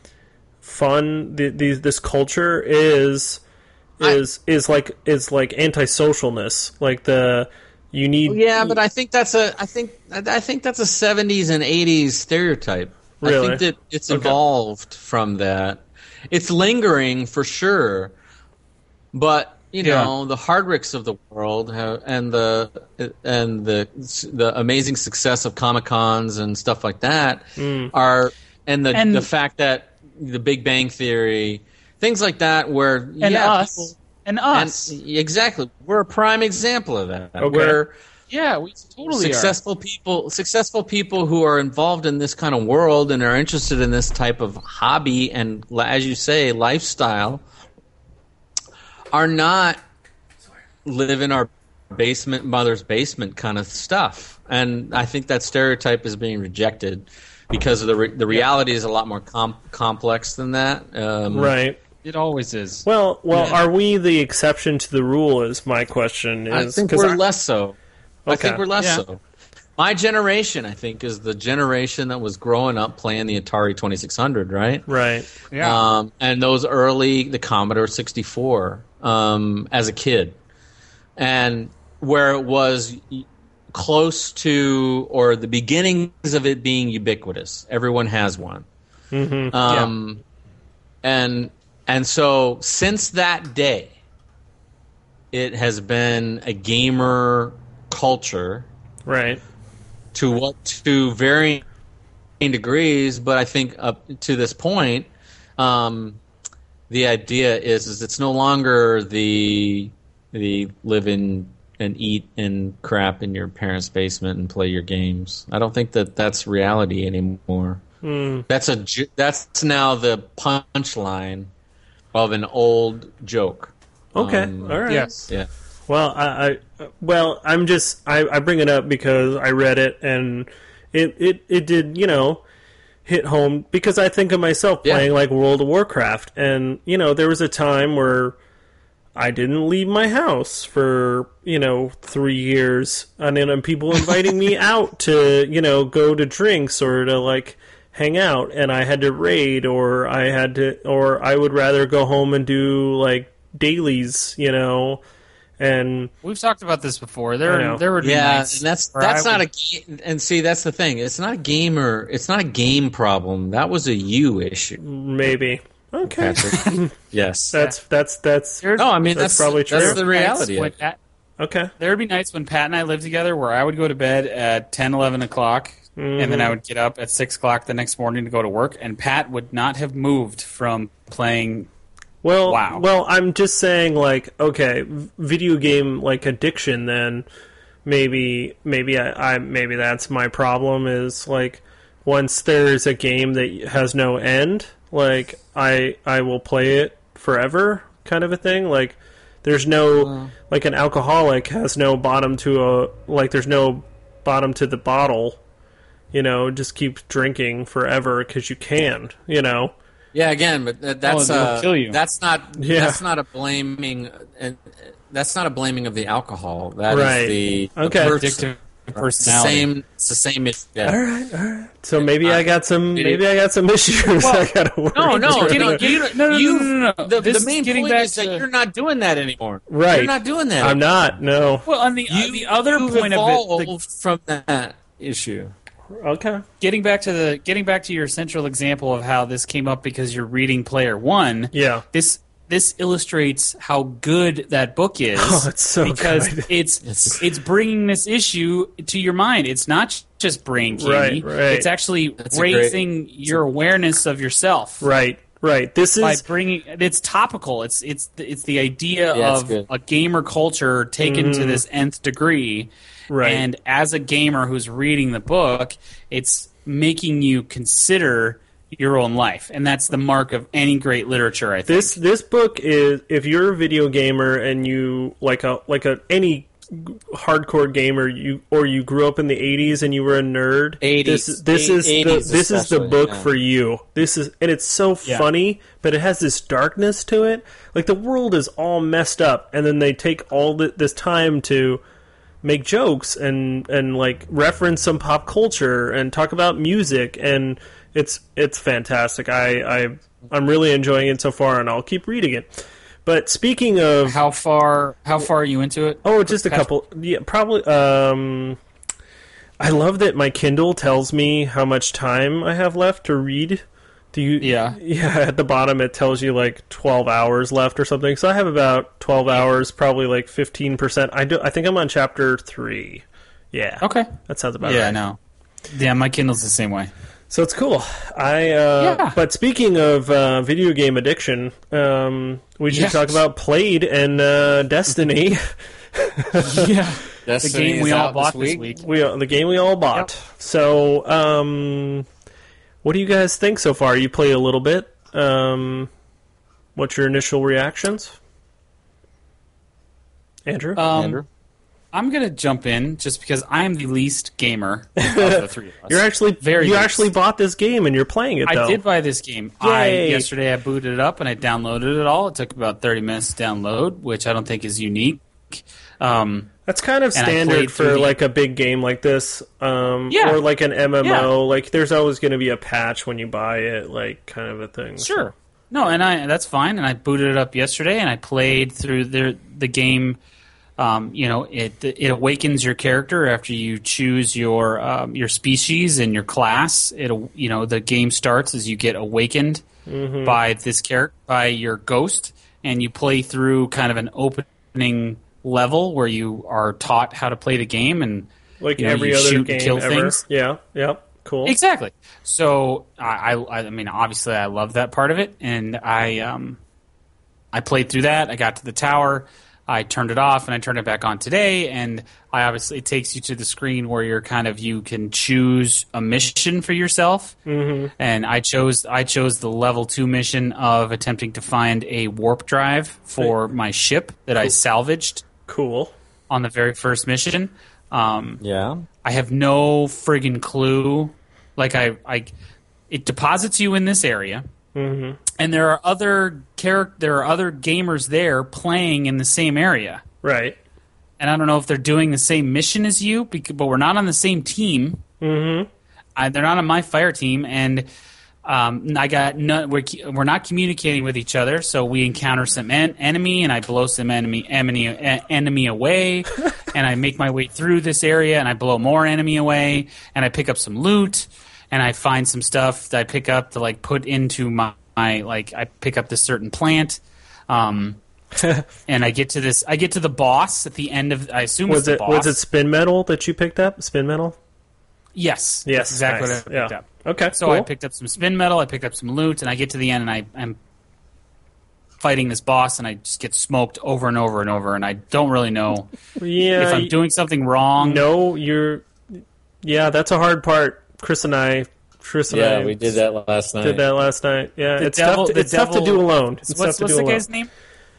fun, the, the, this culture is is is like is like antisocialness, like the you need. Yeah, but I think that's a I think I think that's a seventies and eighties stereotype. Really? I think that it's Okay. evolved from that. It's lingering for sure, but you Yeah. know the Hardricks of the world have, and the and the the amazing success of Comic Cons and stuff like that Mm. are and the And- the fact that the Big Bang Theory, things like that, where And yeah, us. people- And us. and exactly, we're a prime example of that. Okay. Where yeah, we totally successful people successful people who are involved in this kind of world and are interested in this type of hobby and, as you say, lifestyle are not live in our basement mother's basement kind of stuff. And I think that stereotype is being rejected because of the re- the reality is a lot more com- complex than that. Um, Right. It always is. Well, well, Yeah. are we the exception to the rule? Is my question. I Is think 'cause we're I- less so. I Okay. think we're less Yeah. so. My generation, I think, is the generation that was growing up playing the Atari twenty-six hundred, right? right. Yeah. Um, and those early, the Commodore sixty-four, um, as a kid. And where it was close to, or the beginnings of it being ubiquitous. Everyone has one. Mm-hmm. Um, and and so since that day, it has been a gamer culture Right. to what to varying degrees, but I think up to this point, um, the idea is is it's no longer the the live in and eat and crap in your parents' basement and play your games. I don't think that that's reality anymore. Mm. That's a ju- that's now the punchline of an old joke. Okay. Um, All right. Yes. Yeah. Well, I, I well, I'm just I, I bring it up because I read it and it, it, it did, you know, hit home because I think of myself Yeah. playing like World of Warcraft, and you know, there was a time where I didn't leave my house for, you know, three years. And then people inviting me out to, you know, go to drinks or to, like, hang out. And I had to raid or I had to, or I would rather go home and do, like, dailies, you know. And we've talked about this before. There, there would be yeah, nights and that's where that's I not would- a ga- and see that's the thing. It's not a gamer. It's not a game problem. That was a you issue, maybe. Okay. Patrick. Yes. That's, that's, that's, There's- No, I mean That's that's, probably true. That's the nights reality. of when it. Pat- okay. There would be nights when Pat and I lived together where I would go to bed at ten, eleven o'clock, and then I would get up at six o'clock the next morning to go to work, and Pat would not have moved from playing. Well, Wow. well, I'm just saying, like, okay, v- video game like addiction. Then maybe, maybe I, I, maybe that's my problem. Is like once there's a game that has no end, like I, I will play it forever, kind of a thing. Like there's no, like an alcoholic has no bottom to a, like there's no bottom to the bottle. You know, just keep drinking forever because you can. You know. Yeah, again, but that, that's Oh, it'll uh, kill you. that's not Yeah. that's not a blaming. And that's not a blaming of the alcohol. That is Right. the, the Okay. person. Addictive It's the personality. same. It's the same. issue. Yeah. All right, all right. So maybe I got some. It- Maybe I got some issues. I gotta work. No, no, through. no, Getting- you, no, no, you, no, no, no. The, This the is main getting point back is that to- you're not doing that anymore. Right. You're not doing that. I'm anymore. not. No. Well, on the uh, You, the other you've point of it, the, evolved from that issue. Okay. getting back to the getting back to your central example of how this came up because you're reading Player One. Yeah. This this illustrates how good that book is. Oh, it's so because good. it's It's- it's bringing this issue to your mind. It's not just brain candy. Right, right. It's actually That's a great- raising your awareness of yourself. Right. Right. This By is. bringing, it's topical. It's it's it's the idea Yeah, it's of good. a gamer culture taken to this nth degree. Right. And as a gamer who's reading the book, it's making you consider your own life, and that's the mark of any great literature. I think. This this book is, if you're a video gamer and you like a like a any hardcore gamer, you or you grew up in the eighties and you were a nerd. eighties. This this Eight- is the eighties this is the especially, book yeah. for you. This is and it's so Yeah. funny, but it has this darkness to it. Like the world is all messed up, and then they take all th- this time to make jokes and and like reference some pop culture and talk about music, and it's it's fantastic. I I I'm really enjoying it so far, and I'll keep reading it. But speaking of how far how far are you into it? oh, just a Patrick? couple, yeah, probably. Um, I love that my Kindle tells me how much time I have left to read. Do you? Yeah. Yeah. At the bottom, it tells you like twelve hours left or something. So I have about twelve hours, probably like fifteen percent. I do. I think I'm on chapter three. Yeah. Okay. That sounds about Yeah, right. no. Yeah, my Kindle's the same way. So it's cool. I. Uh, Yeah. But speaking of uh, video game addiction, um, we should Yes. talk about Played and uh, Destiny. Yeah. The Destiny game we is all out bought this this week. week. We the game we all bought. So, um, what do you guys think so far? You played a little bit. Um, what's your initial reactions, Andrew? Um, Andrew? I'm gonna jump in just because I'm the least gamer of the three of us. you're actually very you least. actually bought this game and you're playing it. Though. I did buy this game. I Yay. yesterday I booted it up and I downloaded it all. It took about thirty minutes to download, which I don't think is unique. Um, That's kind of and I standard played for through the- like a big game like this, um, Yeah. or like an M M O. Yeah. Like, there's always going to be a patch when you buy it, like kind of a thing. Sure. No, and I that's fine. And I booted it up yesterday, and I played through the the game. Um, you know, it it awakens your character after you choose your um, your species and your class. It you know the game starts as you get awakened Mm-hmm. by this character by your ghost, and you play through kind of an opening level where you are taught how to play the game and Like you know, every you other shoot game and kill ever. things. Yeah. Yep. Cool. Exactly. So I, I, I mean, obviously, I love that part of it, and I, um, I played through that. I got to the tower. I turned it off, and I turned it back on today. And I obviously it takes you to the screen where you're kind of you can choose a mission for yourself. Mm-hmm. And I chose I chose the level two mission of attempting to find a warp drive for my ship that I salvaged Cool. on the very first mission. Um, Yeah. I have no friggin' clue. Like I, I, it deposits you in this area, Mm-hmm. and there are other char- there are other gamers there playing in the same area. Right. And I don't know if they're doing the same mission as you, bec- but we're not on the same team. Mm-hmm. I, they're not on my fire team, and um, I got no, we're we're not communicating with each other. So we encounter some en- enemy, and I blow some enemy enemy en- enemy away, and I make my way through this area, and I blow more enemy away, and I pick up some loot, and I find some stuff that I pick up to like put into my, my like I pick up this certain plant. Um, and I get to this. I get to the boss at the end of. I assume Was it's the it boss. was it spin metal that you picked up? Spin metal. Yes. Yes, That's exactly nice. what I picked Yeah. up. Okay. So cool. I picked up some spin metal. I picked up some loot, and I get to the end, and I, I'm fighting this boss, and I just get smoked over and over and over, and I don't really know Yeah. if I'm doing something wrong. No, you're. Yeah, that's a hard part. Chris and I. Chris and Yeah, I we did that last night. Did that last night. Yeah, The it's devil- tough. To, the it's tough to devil- do alone. It's What's, tough to what's do the alone. guy's name?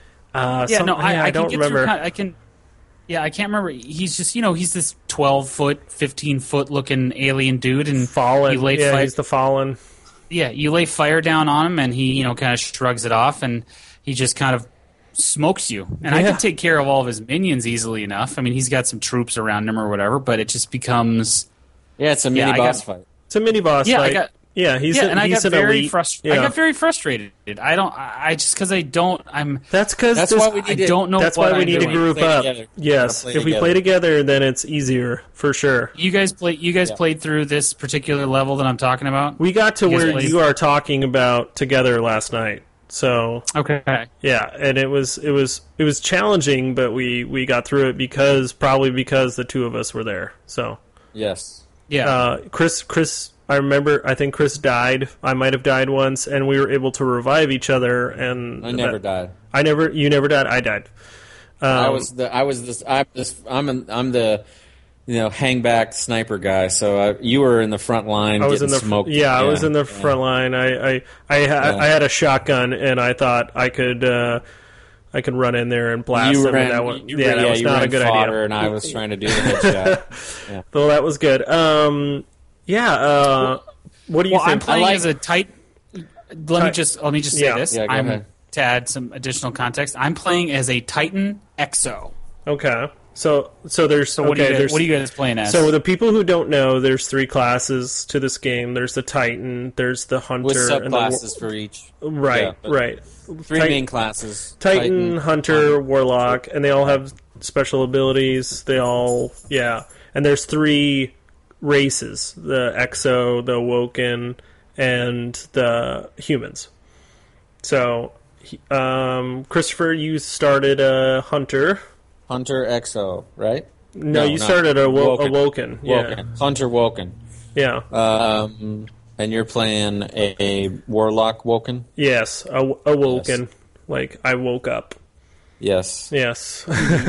Uh, Yeah, some- no, I, yeah, I, I can don't get remember. through. I can. Yeah, I can't remember. He's just, you know, he's this twelve foot, fifteen foot looking alien dude, and Fallen. You lay Yeah, fi- he's the fallen. yeah, you lay fire down on him, and he, you know, kind of shrugs it off, and he just kind of smokes you. And I Yeah. can take care of all of his minions easily enough. I mean, he's got some troops around him or whatever, but it just becomes. Yeah, it's a Yeah, mini I boss got- fight. It's a mini boss Yeah, I fight. got- yeah, he's yeah, a, and I he's got an very elite. frustrated. Yeah. I got very frustrated. I don't. I I just because I don't. I'm. That's because That's why we I need to. don't know. That's what why we I'm need to doing. group Play up. together. Yes, Gotta if play we play together, then it's easier for sure. You guys play. You guys Yeah. played through this particular level that I'm talking about. We got to You guys where played- you are talking about together last night. So Okay. yeah, and it was it was it was challenging, but we we got through it because probably because the two of us were there. So Yes. Yeah. uh, Chris Chris. I remember. I think Chris died. I might have died once, and we were able to revive each other. And I never that- died. I never. You never died. I died. Um, I was the. I was this. I'm this. I'm. An, I'm the. You know, hang back sniper guy. So I, you were in the front line. I was in getting the smoked. yeah, I was in the front line. I I I, ha- Yeah. I had a shotgun, and I thought I could uh, I could run in there and blast You them. ran. and that was, you, yeah, that yeah, was you not ran a good fodder, idea. and I was trying to do the headshot. Though that was good. Um, yeah. Uh, what do you well, I'm think? playing like- as a tight. Let me Tight- just let me just say Yeah. this. Yeah, go I'm ahead. to add some additional context. I'm playing as a Titan Exo. Okay. So so there's So what, okay. are you guys, there's what are you guys playing as? so the people who don't know, there's three classes to this game. There's the Titan, there's the Hunter, With and the subclasses for each. right, Yeah, but right. Three Titan- main classes. Titan, Hunter, Warlock, and they all have special abilities. They all, yeah. And there's three races: the Exo, the Awoken, and the humans. So, he- um, Christopher, you started a Hunter. Hunter Exo, right? No, No, you not- started a wo- Woken. Awoken. Yeah, Woken. Hunter Woken. yeah. Um, and you're playing a, a Warlock Woken? Yes, a- Awoken. Like I woke up. Yes. Yes.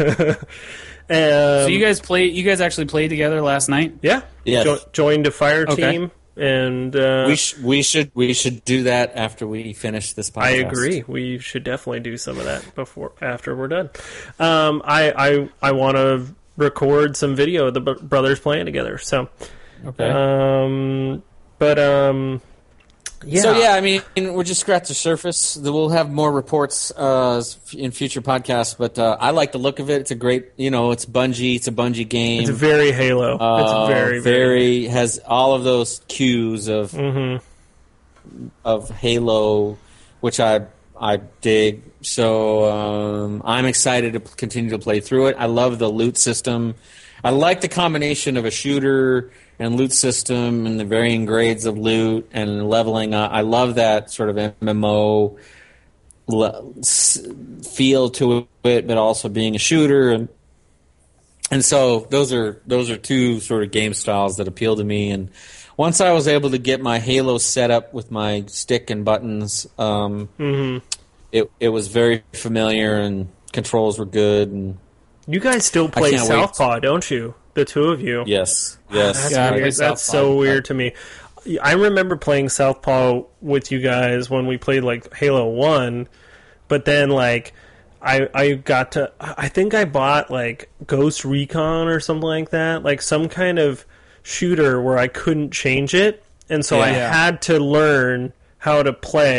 Um, so you guys play. You guys actually played together last night. yeah. Yes. Jo- joined a fire Okay. team, and uh, We sh- we should we should do that after we finish this podcast. I agree. We should definitely do some of that before after we're done. Um, I I I want to record some video of the b- brothers playing together. So, Okay. um, but um, yeah. So yeah, I mean, we're just scratched the surface. We'll have more reports uh, in future podcasts, but uh, I like the look of it. It's a great, you know, it's Bungie. It's a Bungie game. It's very Halo. Uh, it's very very has all of those cues of Mm-hmm. of Halo, which I I dig. So um, I'm excited to p- continue to play through it. I love the loot system. I like the combination of a shooter and loot system and the varying grades of loot and leveling up. I love that sort of M M O le- s- feel to it, but also being a shooter and and so those are those are two sort of game styles that appeal to me. And once I was able to get my Halo set up with my stick and buttons, um, Mm-hmm. it it was very familiar and controls were good. And You guys still I play can't wait. Southpaw, don't you? The two of you. yes, That's, yes, Yeah, I play weird. That's Southpaw. so weird to me. I remember playing Southpaw with you guys when we played like Halo One, but then like I I got to I think I bought like Ghost Recon or something like that, like some kind of shooter where I couldn't change it, and so I Yeah. had to learn how to play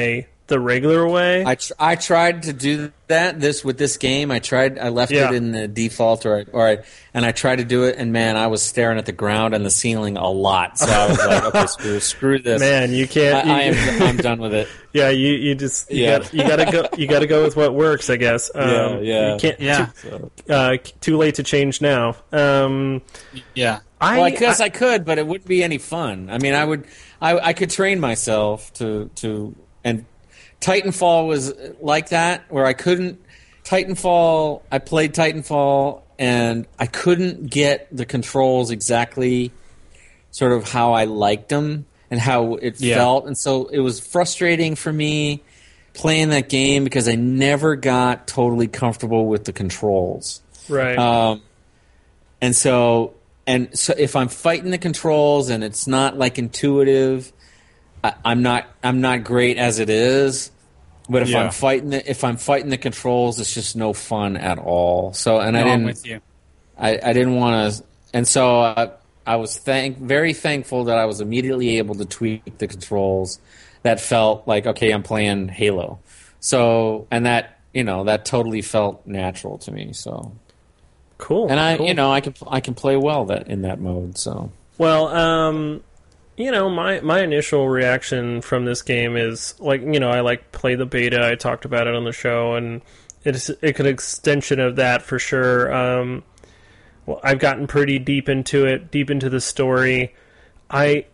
the regular way. I tr- I tried to do that this with this game. I tried. I left Yeah. it in the default, or I, or I, and I tried to do it, and man, I was staring at the ground and the ceiling a lot. So I was like, okay, screw, screw this. Man, you can't. I, I you- am. I'm done with it. Yeah, you, you just you Yeah. got you got to go you got to go with what works, I guess. Um, Yeah, yeah. You can't. Yeah. Too, uh, too late to change now. Um, Yeah. I, Well, I guess I, could, but it wouldn't be any fun. I mean, I would. I, I could train myself to to and Titanfall was like that, where I couldn't. Titanfall. I played Titanfall, and I couldn't get the controls exactly, sort of how I liked them and how it Yeah. felt, and so it was frustrating for me playing that game because I never got totally comfortable with the controls. right. Um, and so, and so, if I'm fighting the controls and it's not like intuitive, I, I'm not. I'm not great as it is. But if Yeah. I'm fighting the, if I'm fighting the controls, it's just no fun at all. So, and I No, I'm didn't. with you. I, I didn't want to, and so I, I was thank very thankful that I was immediately able to tweak the controls. That felt like, okay, I'm playing Halo. So, and that you know that totally felt natural to me. So. cool. And I, cool. you know, I can I can play well that in that mode. So Well, um, you know, my, my initial reaction from this game is like, you know, I like play the beta. I talked about it on the show, and it's it's an extension of that for sure. Um, well, I've gotten pretty deep into it, deep into the story. I,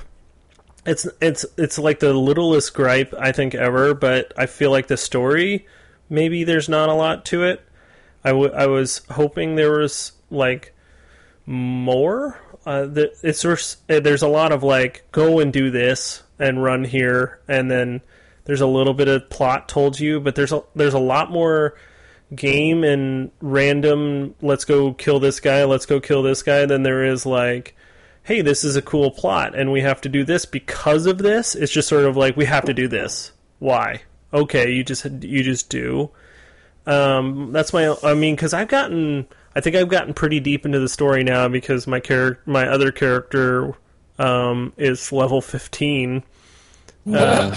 it's it's it's like the littlest gripe I think ever, but I feel like the story, maybe there's not a lot to it. I, w- I was hoping there was like more. Uh, the, it's sort of- there's a lot of like go and do this and run here, and then there's a little bit of plot told you, but there's a there's a lot more game and random. Let's go kill this guy. Let's go kill this guy. Than there is like, hey, this is a cool plot, and we have to do this because of this. It's just sort of like we have to do this. Why? Okay, you just you just do. Um, that's my. I mean, because I've gotten. I think I've gotten pretty deep into the story now because my char- my other character um, is level fifteen. Uh,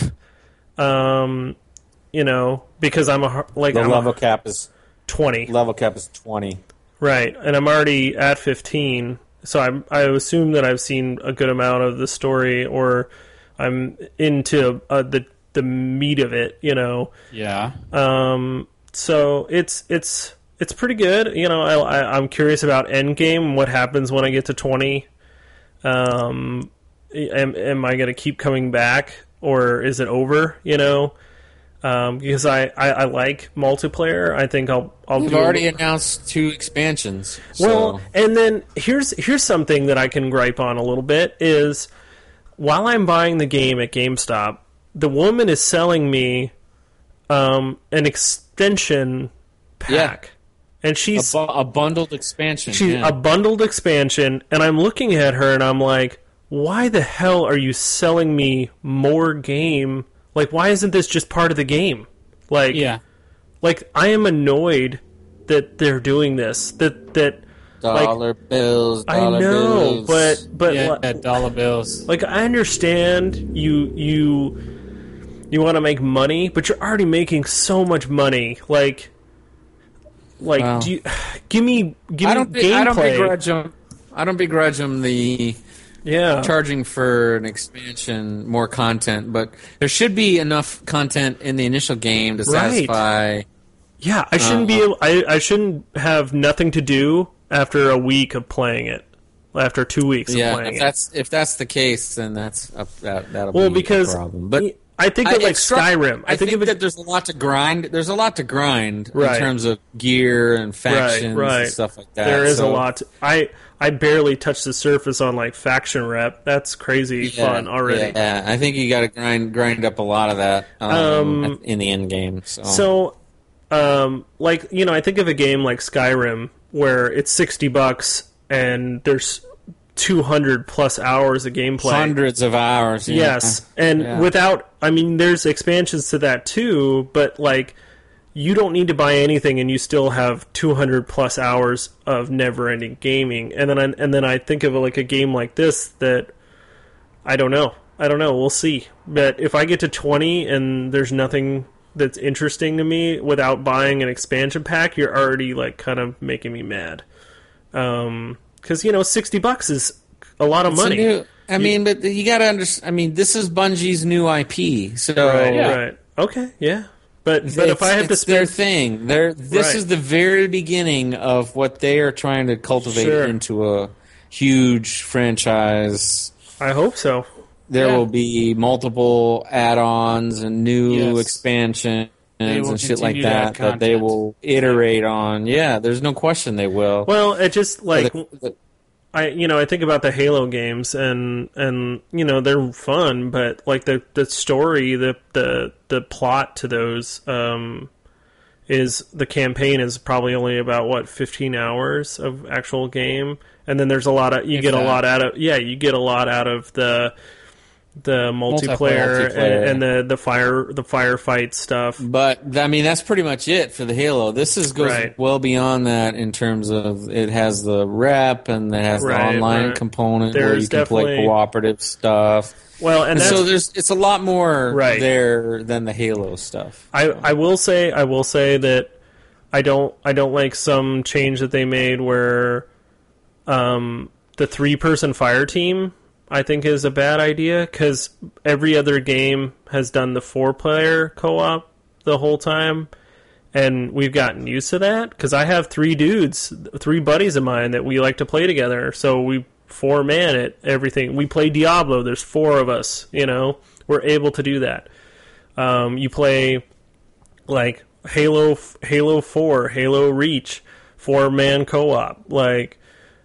um, you know, because I'm a har- like the I'm level a cap is twenty, level cap is twenty. right? And I'm already at fifteen, so I'm I assume that I've seen a good amount of the story, or I'm into uh, the the meat of it. You know. Yeah. Um, so it's it's it's pretty good. You know, I, I I'm curious about Endgame. What happens when I get to twenty? Um, am am I going to keep coming back, or is it over? You know, um, because I, I, I like multiplayer. I think I'll I'll We've do a- already announced two expansions. So. well, and then here's here's something that I can gripe on a little bit is while I'm buying the game at GameStop, the woman is selling me um, an extension pack, and a, she's bu- a bundled expansion. she's yeah. a bundled expansion, and I'm looking at her and I'm like, why the hell are you selling me more game? Like, why isn't this just part of the game? Like, Yeah. like I am annoyed that they're doing this. That that. dollar bills. Dollar I know, bills. but but Yeah, li- dollar bills. like I understand you you you want to make money, but you're already making so much money. Like like Wow. do you give me give me I don't. Be, gameplay? I don't begrudge them. I don't begrudge them the yeah, charging for an expansion, more content, but there should be enough content in the initial game to Right. satisfy. yeah. I shouldn't be. Uh, Able, I I shouldn't have nothing to do after a week of playing it. After two weeks Yeah, of playing if it. that's if that's the case, then that's a, that that'll Well, be because a problem. But I think I- of like it struck- Skyrim. I, I think, think of that it. there's a lot to grind. There's a lot to grind Right. in terms of gear and factions right. and stuff like that. There is So, a lot. To, I I barely touched the surface on like faction rep. That's crazy yeah, fun already. Yeah, I think you got to grind grind up a lot of that um, Um, in the end game. So, So, um, like you know, I think of a game like Skyrim where it's sixty bucks and there's two hundred plus hours of gameplay. hundreds of hours. Yeah. Yes, and Yeah. without, I mean, there's expansions to that too, but like, you don't need to buy anything, and you still have two hundred plus hours of never-ending gaming. And then, I, and then I think of like a game like this that I don't know. I don't know. We'll see. But if I get to twenty and there's nothing that's interesting to me without buying an expansion pack, you're already like kind of making me mad. Um, because you know, sixty bucks is a lot of It's a money. new- I You- mean, but you got to understand. I mean, this is Bungie's new I P, so Right, Yeah. right. Okay, yeah. But but if I have to it's their spend, thing. They're, this Right. is the very beginning of what they are trying to cultivate Sure. into a huge franchise. I hope so. There Yeah. will be multiple add-ons and new Yes. expansions They will and shit like continue to add that that they content. will iterate on. Yeah, there's no question they will. Well, it just like The- the- I you know I think about the Halo games and and you know they're fun, but like the the story, the the the plot to those um is the campaign is probably only about what fifteen hours of actual game, and then there's a lot of you If get a that. lot out of yeah you get a lot out of the the multiplayer, Multiplayer. and, and the the fire the firefight stuff. But I mean, that's pretty much it for the Halo. This is goes Right. well beyond that in terms of it has the rep and it has Right, the online right. component where There's you can play definitely- cooperative stuff. Well, and And that's, so there's it's a lot more Right. there than the Halo stuff. I, I will say I will say that I don't I don't like some change that they made where um, the three person fire team I think is a bad idea because every other game has done the four player co op the whole time, and we've gotten used to that because I have three dudes, three buddies of mine that we like to play together. So we four man at everything. We play Diablo. There's four of us. You know, we're able to do that. Um, you play like Halo, Halo Four, Halo Reach, four man co op. Like,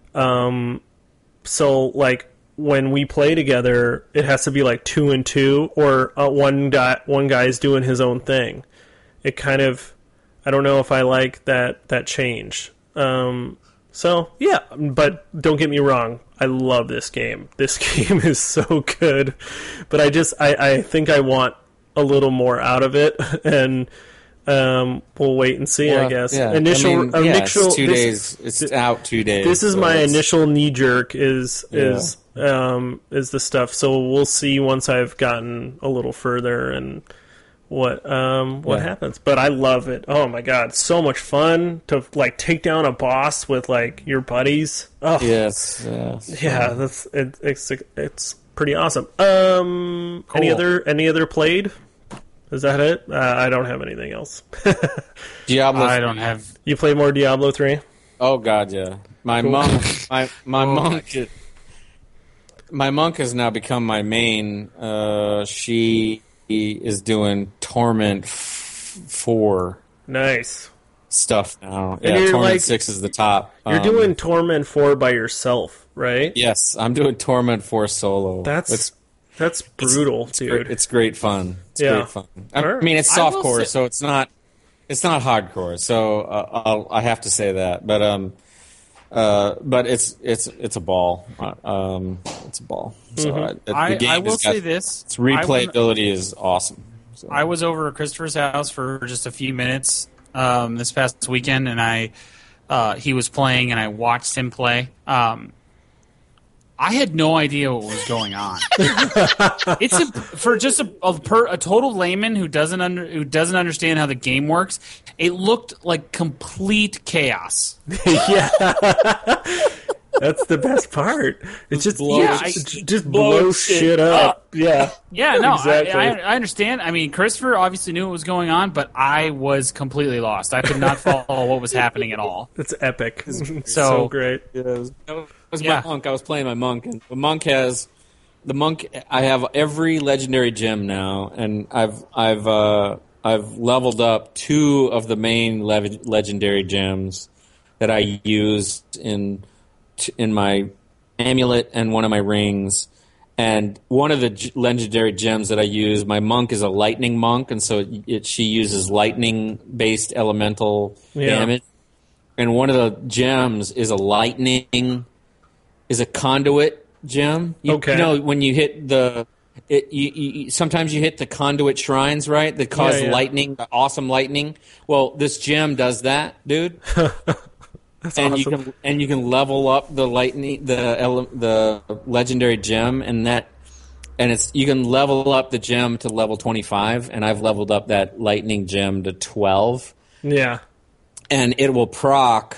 um, so like when we play together, it has to be like two and two, or uh, one guy one guy's doing his own thing. It kind of, I don't know if I like that that change. Um, so yeah, but don't get me wrong, I love this game. This game is so good, but I just I, I think I want a little more out of it, and um, we'll wait and see. I Well, guess yeah. initial I mean, yeah, initial it's two this- days. It's out two days. this is so my it's- initial knee jerk is Yeah. is um is the stuff. So we'll see once I've gotten a little further and what um what Yeah. happens. But I love it. Oh my god, so much fun to like take down a boss with like your buddies. Oh Yes. yes. yeah, that's it, it's it's pretty awesome. Um, any Cool. other any other played? Is that it? Uh, I don't have anything else. Diablo. I don't have. You play more Diablo three? Oh God, yeah. My Cool. monk, my my Oh, monk, is- my monk has now become my main. Uh, she is doing Torment f- four Nice. stuff now. And Yeah, you're Torment like- six is the top. You're Um, doing Torment four by yourself, right? Yes, I'm doing Torment four solo. That's it's, that's brutal, it's dude. great, it's great fun. It's Yeah. great fun. I Alright. mean, it's I will softcore, say- so it's not it's not hardcore. So uh, I'll, I have to say that, but um. Uh, but it's it's it's a ball. Uh, Um, it's a ball. So I, the I, game I will has got- say this: its I went- replayability is awesome. So. I was over at Christopher's house for just a few minutes um, this past weekend, and I uh, he was playing, and I watched him play. Um, I had no idea what was going on. It's a, for just a, a, per, a total layman who doesn't under, who doesn't understand how the game works. It looked like complete chaos. yeah, that's the best part. It's just blow yeah, it- I, just blow blow shit shit up. Yeah, Yeah, no, Exactly. I, I, I understand. I mean, Christopher obviously knew what was going on, but I was completely lost. I could not follow what was happening at all. it's epic. so, So- great. Yeah, it was, that was Yeah. my monk. I was playing my monk, and the monk has the monk. I have every legendary gem now, and I've I've uh, I've leveled up two of the main le- legendary gems that I use in in my amulet and one of my rings. And one of the g- legendary gems that I use, my monk is a lightning monk, and so it, it, she uses lightning-based elemental Yeah. damage. And one of the gems is a lightning, is a conduit gem. You, Okay. you know, when you hit the, it, you, you, sometimes you hit the conduit shrines, right? That cause Yeah, yeah. lightning, awesome lightning. Well, this gem does that, dude. That's and awesome. you can and you can level up the lightning, the ele- the legendary gem, and that and it's you can level up the gem to level twenty-five, and I've leveled up that lightning gem to twelve. Yeah. And it will proc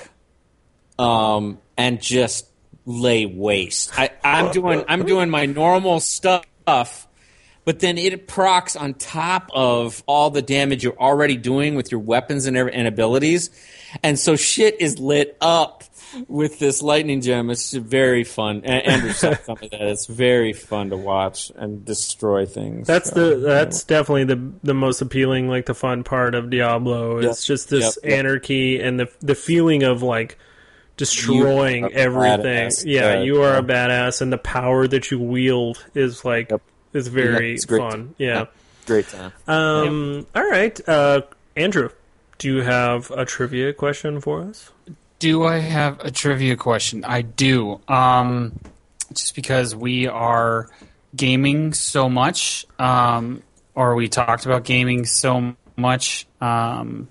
um, and just lay waste. I, I'm doing I'm doing my normal stuff, but then it procs on top of all the damage you're already doing with your weapons and, and abilities, and so shit is lit up with this lightning gem. It's very fun. Andrew said something that it's very fun to watch and destroy things. That's so, the that's you know. definitely the the most appealing, like the fun part of Diablo. It's Yep. just this Yep, yep. anarchy and the the feeling of like destroying You are a everything. badass. Yeah, Yeah, you are yeah. a badass, and the power that you wield is like Yep. is very Yeah, it's great. fun. Yeah. Great time. Um. All right, uh, Andrew, do you have a trivia question for us? Do I have a trivia question? I do. Um, just because we are gaming so much, um, or we talked about gaming so much um,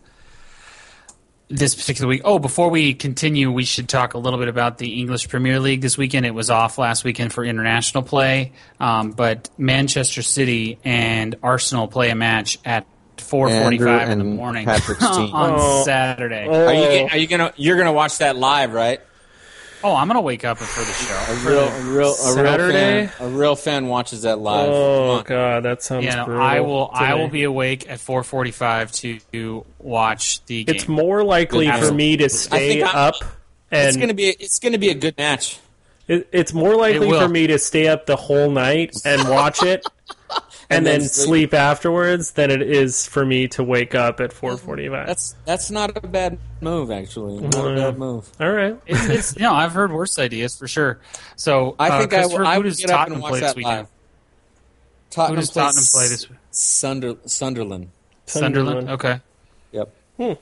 this particular week. Oh, before we continue, we should talk a little bit about the English Premier League this weekend. It was off last weekend for international play, um, but Manchester City and Arsenal play a match at four forty-five in the and morning Patrick's team. on Oh. Saturday. Oh. Are you are you gonna you're gonna watch that live, right? Oh, I'm gonna wake up for the show. A real, a real, a Saturday? real fan. A real fan watches that live. Come Oh on. god, that sounds You know, brutal. I will. to I me. will be awake at four forty-five to watch the game. It's more likely Good for me to I stay think I'm- up and It's gonna be. It's gonna be a good match. It, it's more likely will. for me to stay up the whole night and watch it and, And then then sleep. sleep. afterwards than it is for me to wake up at four forty-five. That's that's not a bad move, actually. Not a Yeah. bad move. All right. It's, it's you know I've heard worse ideas for sure. So I uh, think I, Christopher, will- I who would does get up Tottenham and watch play this that weekend? live. Tottenham Who does plays Tottenham play this week? Sunder, Sunderland. Sunderland. Sunderland. Okay. Yep.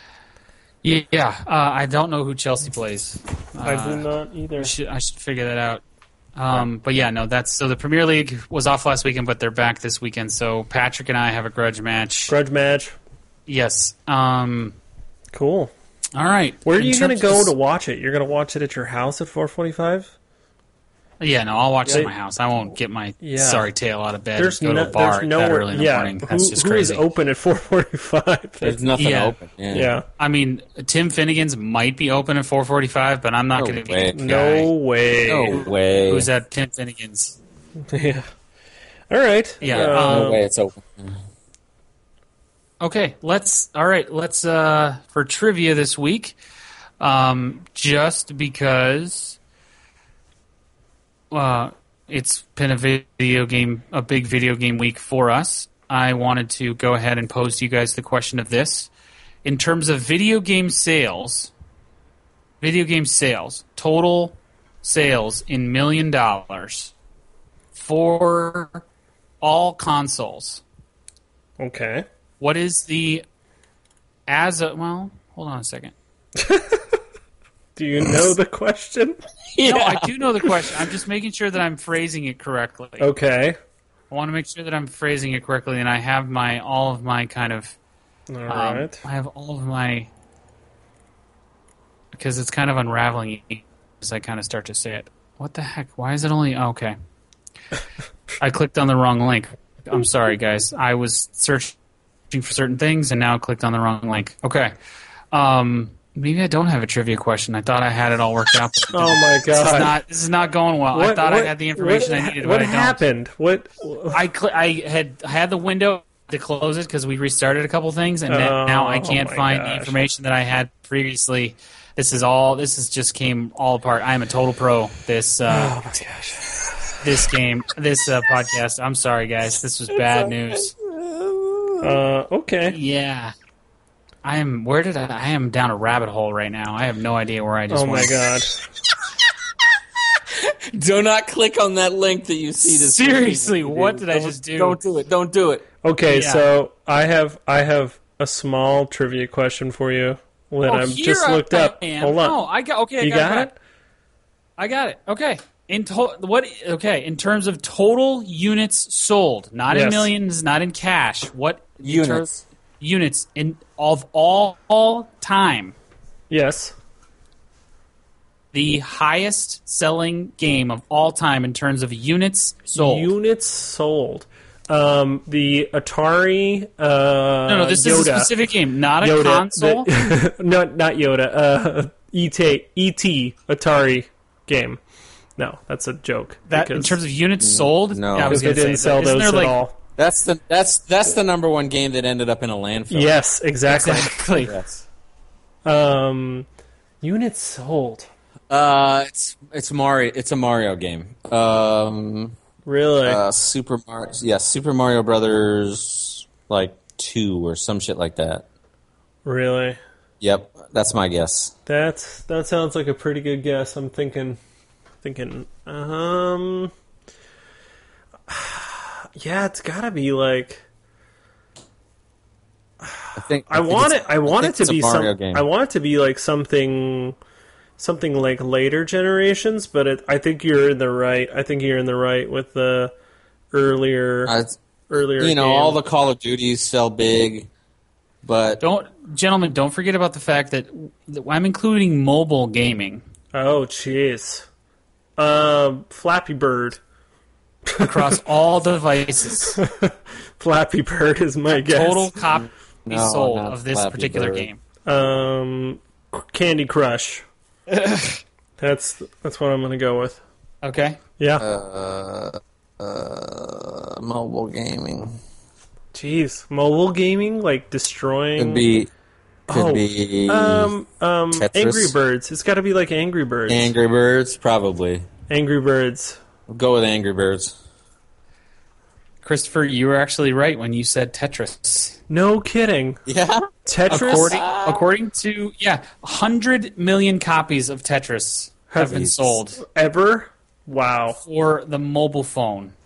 Yeah. Uh, I don't know who Chelsea plays. I Uh, do not either. I should, I should figure that out. Um, but yeah, no, that's so the Premier League was off last weekend, but they're back this weekend. So Patrick and I have a grudge match. Grudge match. Yes. Um, Cool. all right. Where are In you going to terms go of- to watch it? You're going to watch it at your house at four forty-five? Yeah, no, I'll watch it Yeah. at my house. I won't get my Yeah. sorry tail out of bed There's and go no, to a bar there's that nowhere. early in the yeah. morning. Who, That's just who is crazy. open at four forty-five? There's nothing Yeah. open. Yeah. Yeah. I mean, Tim Finnegan's might be open at four forty-five, but I'm not No going to way. be the No guy way. No way. who's at Tim Finnegan's. Yeah. All right. Yeah, Um, No way. It's open. Okay, let's. All right, let's. Uh, for trivia this week, um, just because, uh, it's been a video game, a big video game week for us. I wanted to go ahead and pose to you guys the question of this: in terms of video game sales, video game sales, total sales in million dollars for all consoles. Okay. What is the as a well? Hold on a second. Do you know the question? No, I do know the question. I'm just making sure that I'm phrasing it correctly. Okay. I want to make sure that I'm phrasing it correctly, and I have my all of my kind of. All Um, right. I have all of my because it's kind of unraveling as I kind of start to say it. What the heck? Why is it only oh, okay? I clicked on the wrong link. I'm sorry, guys. I was searching for certain things and now clicked on the wrong link. Okay. Um, maybe I don't have a trivia question. I thought I had it all worked out. Oh my This is god. not. This is not going well. I thought I had the information what, I needed, What but I don't. happened? What? I cl- I had had the window to close it because we restarted a couple things, and then Oh, now I can't my find the gosh. information that I had previously. This is all. This is just came all apart. I am a total pro. This. Uh, Oh my gosh. This game. This uh, podcast. I'm sorry, guys. This was bad news. Uh, okay. Yeah. I am. Where did I? I am down a rabbit hole right now. I have no idea where I just Oh my went. god. Do not click on that link that you see. This Seriously, video. what did I Don't- just do? Don't do it. Don't do it. Okay, Yeah. so I have I have a small trivia question for you that Oh, I've here just I looked up. am. Hold on. Oh, I got. Okay, I you got, got it. it? I got it. Okay. In to- what? Okay. In terms of total units sold, not in Yes. millions, not in cash. What in Units. terms- units in of all, all time? Yes. the highest selling game of all time in terms of units sold. Units sold. Um, the Atari. Uh, no, no, this Yoda. is a specific game, not a Yoda, console. The, not not Yoda. Uh, E T E T Atari game. No, that's a joke. That in terms of units sold, no. yeah, I was because they gonna didn't say, sell isn't those there, at like, all. That's the that's that's the number one game that ended up in a landfill. Yes, exactly. Exactly. Yes. Um, units sold. Uh, it's it's Mario. It's a Mario game. Um, Really? uh, Super Mario. Yeah, Super Mario Brothers, like two or some shit like that. really? Yep, that's my guess. That's that sounds like a pretty good guess. I'm thinking, thinking. Um, yeah, it's got to be like. I think I, think want it's- it. I want think it to it's a be Mario some. game. I want it to be like something, something like later generations. But it, I think you're in the right. I think you're in the right with the earlier, Uh, earlier. you know, game. all the Call of Duties sell big, but Don't, gentlemen, don't forget about the fact that, that I'm including mobile gaming Oh, jeez. Um, Flappy Bird. across all devices. Flappy Bird is my guess. Total copy No, sold not of this Flappy particular Bird. game. Um, Candy Crush. that's that's what I'm gonna go with. Okay. Yeah. uh, uh, mobile gaming Jeez, mobile gaming like destroying. could be could Oh, be um um Tetris? Angry Birds. It's got to be like Angry Birds. Angry Birds, probably. Angry Birds. We'll go with Angry Birds. Christopher, you were actually right when you said Tetris. No kidding. Yeah. Tetris According, according to, yeah, one hundred million copies of Tetris have been Jesus. sold ever. Wow. for the mobile phone.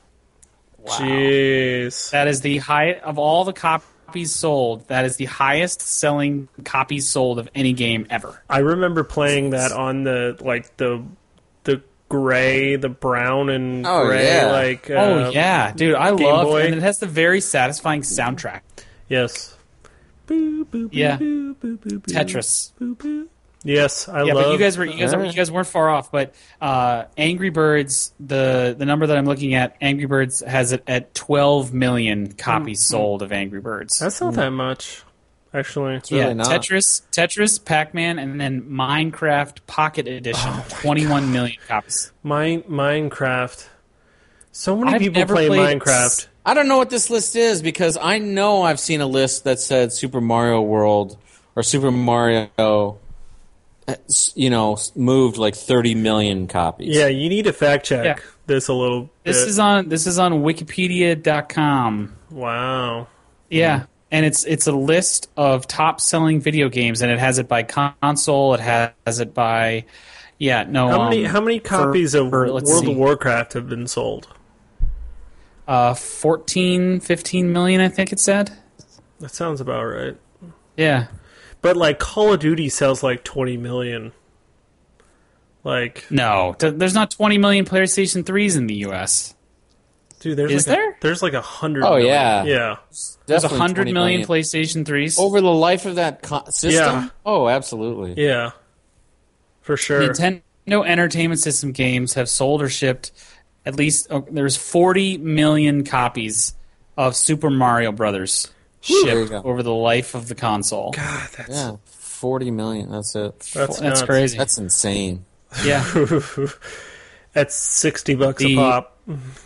Jeez. That is the high of all the copies sold. That is the highest selling copies sold of any game ever. I remember playing that on the like the the gray, the brown and Oh, gray yeah. like. Uh, oh yeah, dude, I Game love, Boy. and it has the very satisfying soundtrack. Yes. Boo, boo, boo, Yeah. boo, boo, boo, boo, Tetris. boo, boo. Yes, I Yeah, love. but you guys were you guys you guys weren't far off. But uh, Angry Birds, the the number that I'm looking at, Angry Birds has it at twelve million copies sold of Angry Birds. That's not that much, actually. really yeah, not. Tetris, Tetris, Pac-Man, and then Minecraft Pocket Edition, Oh twenty-one million copies. Mine, Minecraft. So many I've people never play played- Minecraft. I don't know what this list is because I know I've seen a list that said Super Mario World or Super Mario, you know, moved like thirty million copies. Yeah, you need to fact check Yeah. this a little. This bit. is on this is on Wikipedia dot com. Wow. Yeah, and it's it's a list of top selling video games, and it has it by console. It has it by yeah no. How many um, how many copies for- of for- let's World see. of Warcraft have been sold? Uh, fourteen, fifteen million, I think it said. That sounds about right. Yeah. But like Call of Duty sells like twenty million. Like, No, th- there's not twenty million PlayStation threes in the U S. dude, there's Is like there? A, there's like a hundred. Oh, million. yeah. yeah. There's Definitely one hundred twenty million PlayStation threes. over the life of that co- system. Yeah. Oh, absolutely. Yeah, for sure. Nintendo Entertainment System games have sold or shipped at least oh, there's forty million copies of Super Mario Brothers There you shipped go. over the life of the console. God, that's Yeah, forty million. That's it. that's, That's nuts. crazy. That's insane. Yeah. That's sixty bucks The- a pop.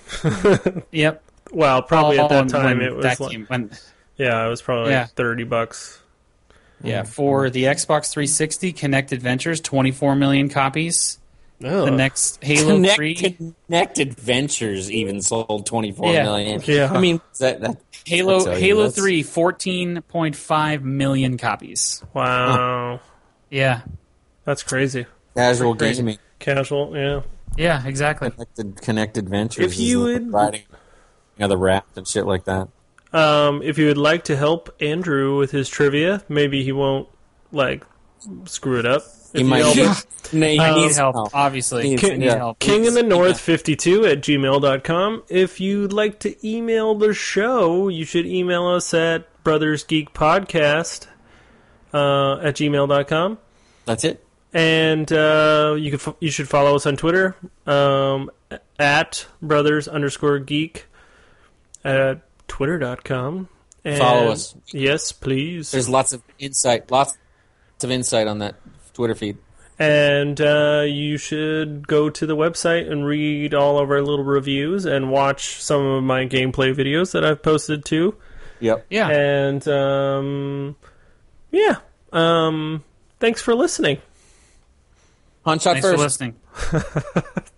Yep. Well, probably Oh, at that when time it was that like, came- when- yeah, it was probably Yeah. like thirty bucks. yeah, for the Xbox three sixty, Connected Ventures, twenty-four million copies. Oh. The next Halo Connect- three, Connected Ventures even sold twenty-four Yeah. million. Yeah. I mean, that, that Halo I'll tell you, Halo that's- three, fourteen point five million copies. Wow, Yeah. that's crazy. casual Crazy. gaming. Casual, yeah. Yeah, exactly. Connected, connected Ventures. If you is like would- riding you know, the raft and shit like that. Um, if you would like to help Andrew with his trivia, maybe he won't like screw it up. If He you might help need, him. he I need needs help, obviously. Needs- I King, need yeah. help. King in the Please. North fifty-two at gmail dot com. If you'd like to email the show, you should email us at Brothers Geek Podcast uh, at gmail dot com. That's it. And uh, you could f- you should follow us on Twitter um, at brothers underscore geek at twitter dot com. And Follow us. Yes, please. There's lots of insight, lots of insight on that Twitter feed. And uh, you should go to the website and read all of our little reviews and watch some of my gameplay videos that I've posted too. Yep. Yeah. And um, yeah. Um, thanks for listening. Han shot Thanks for first. listening.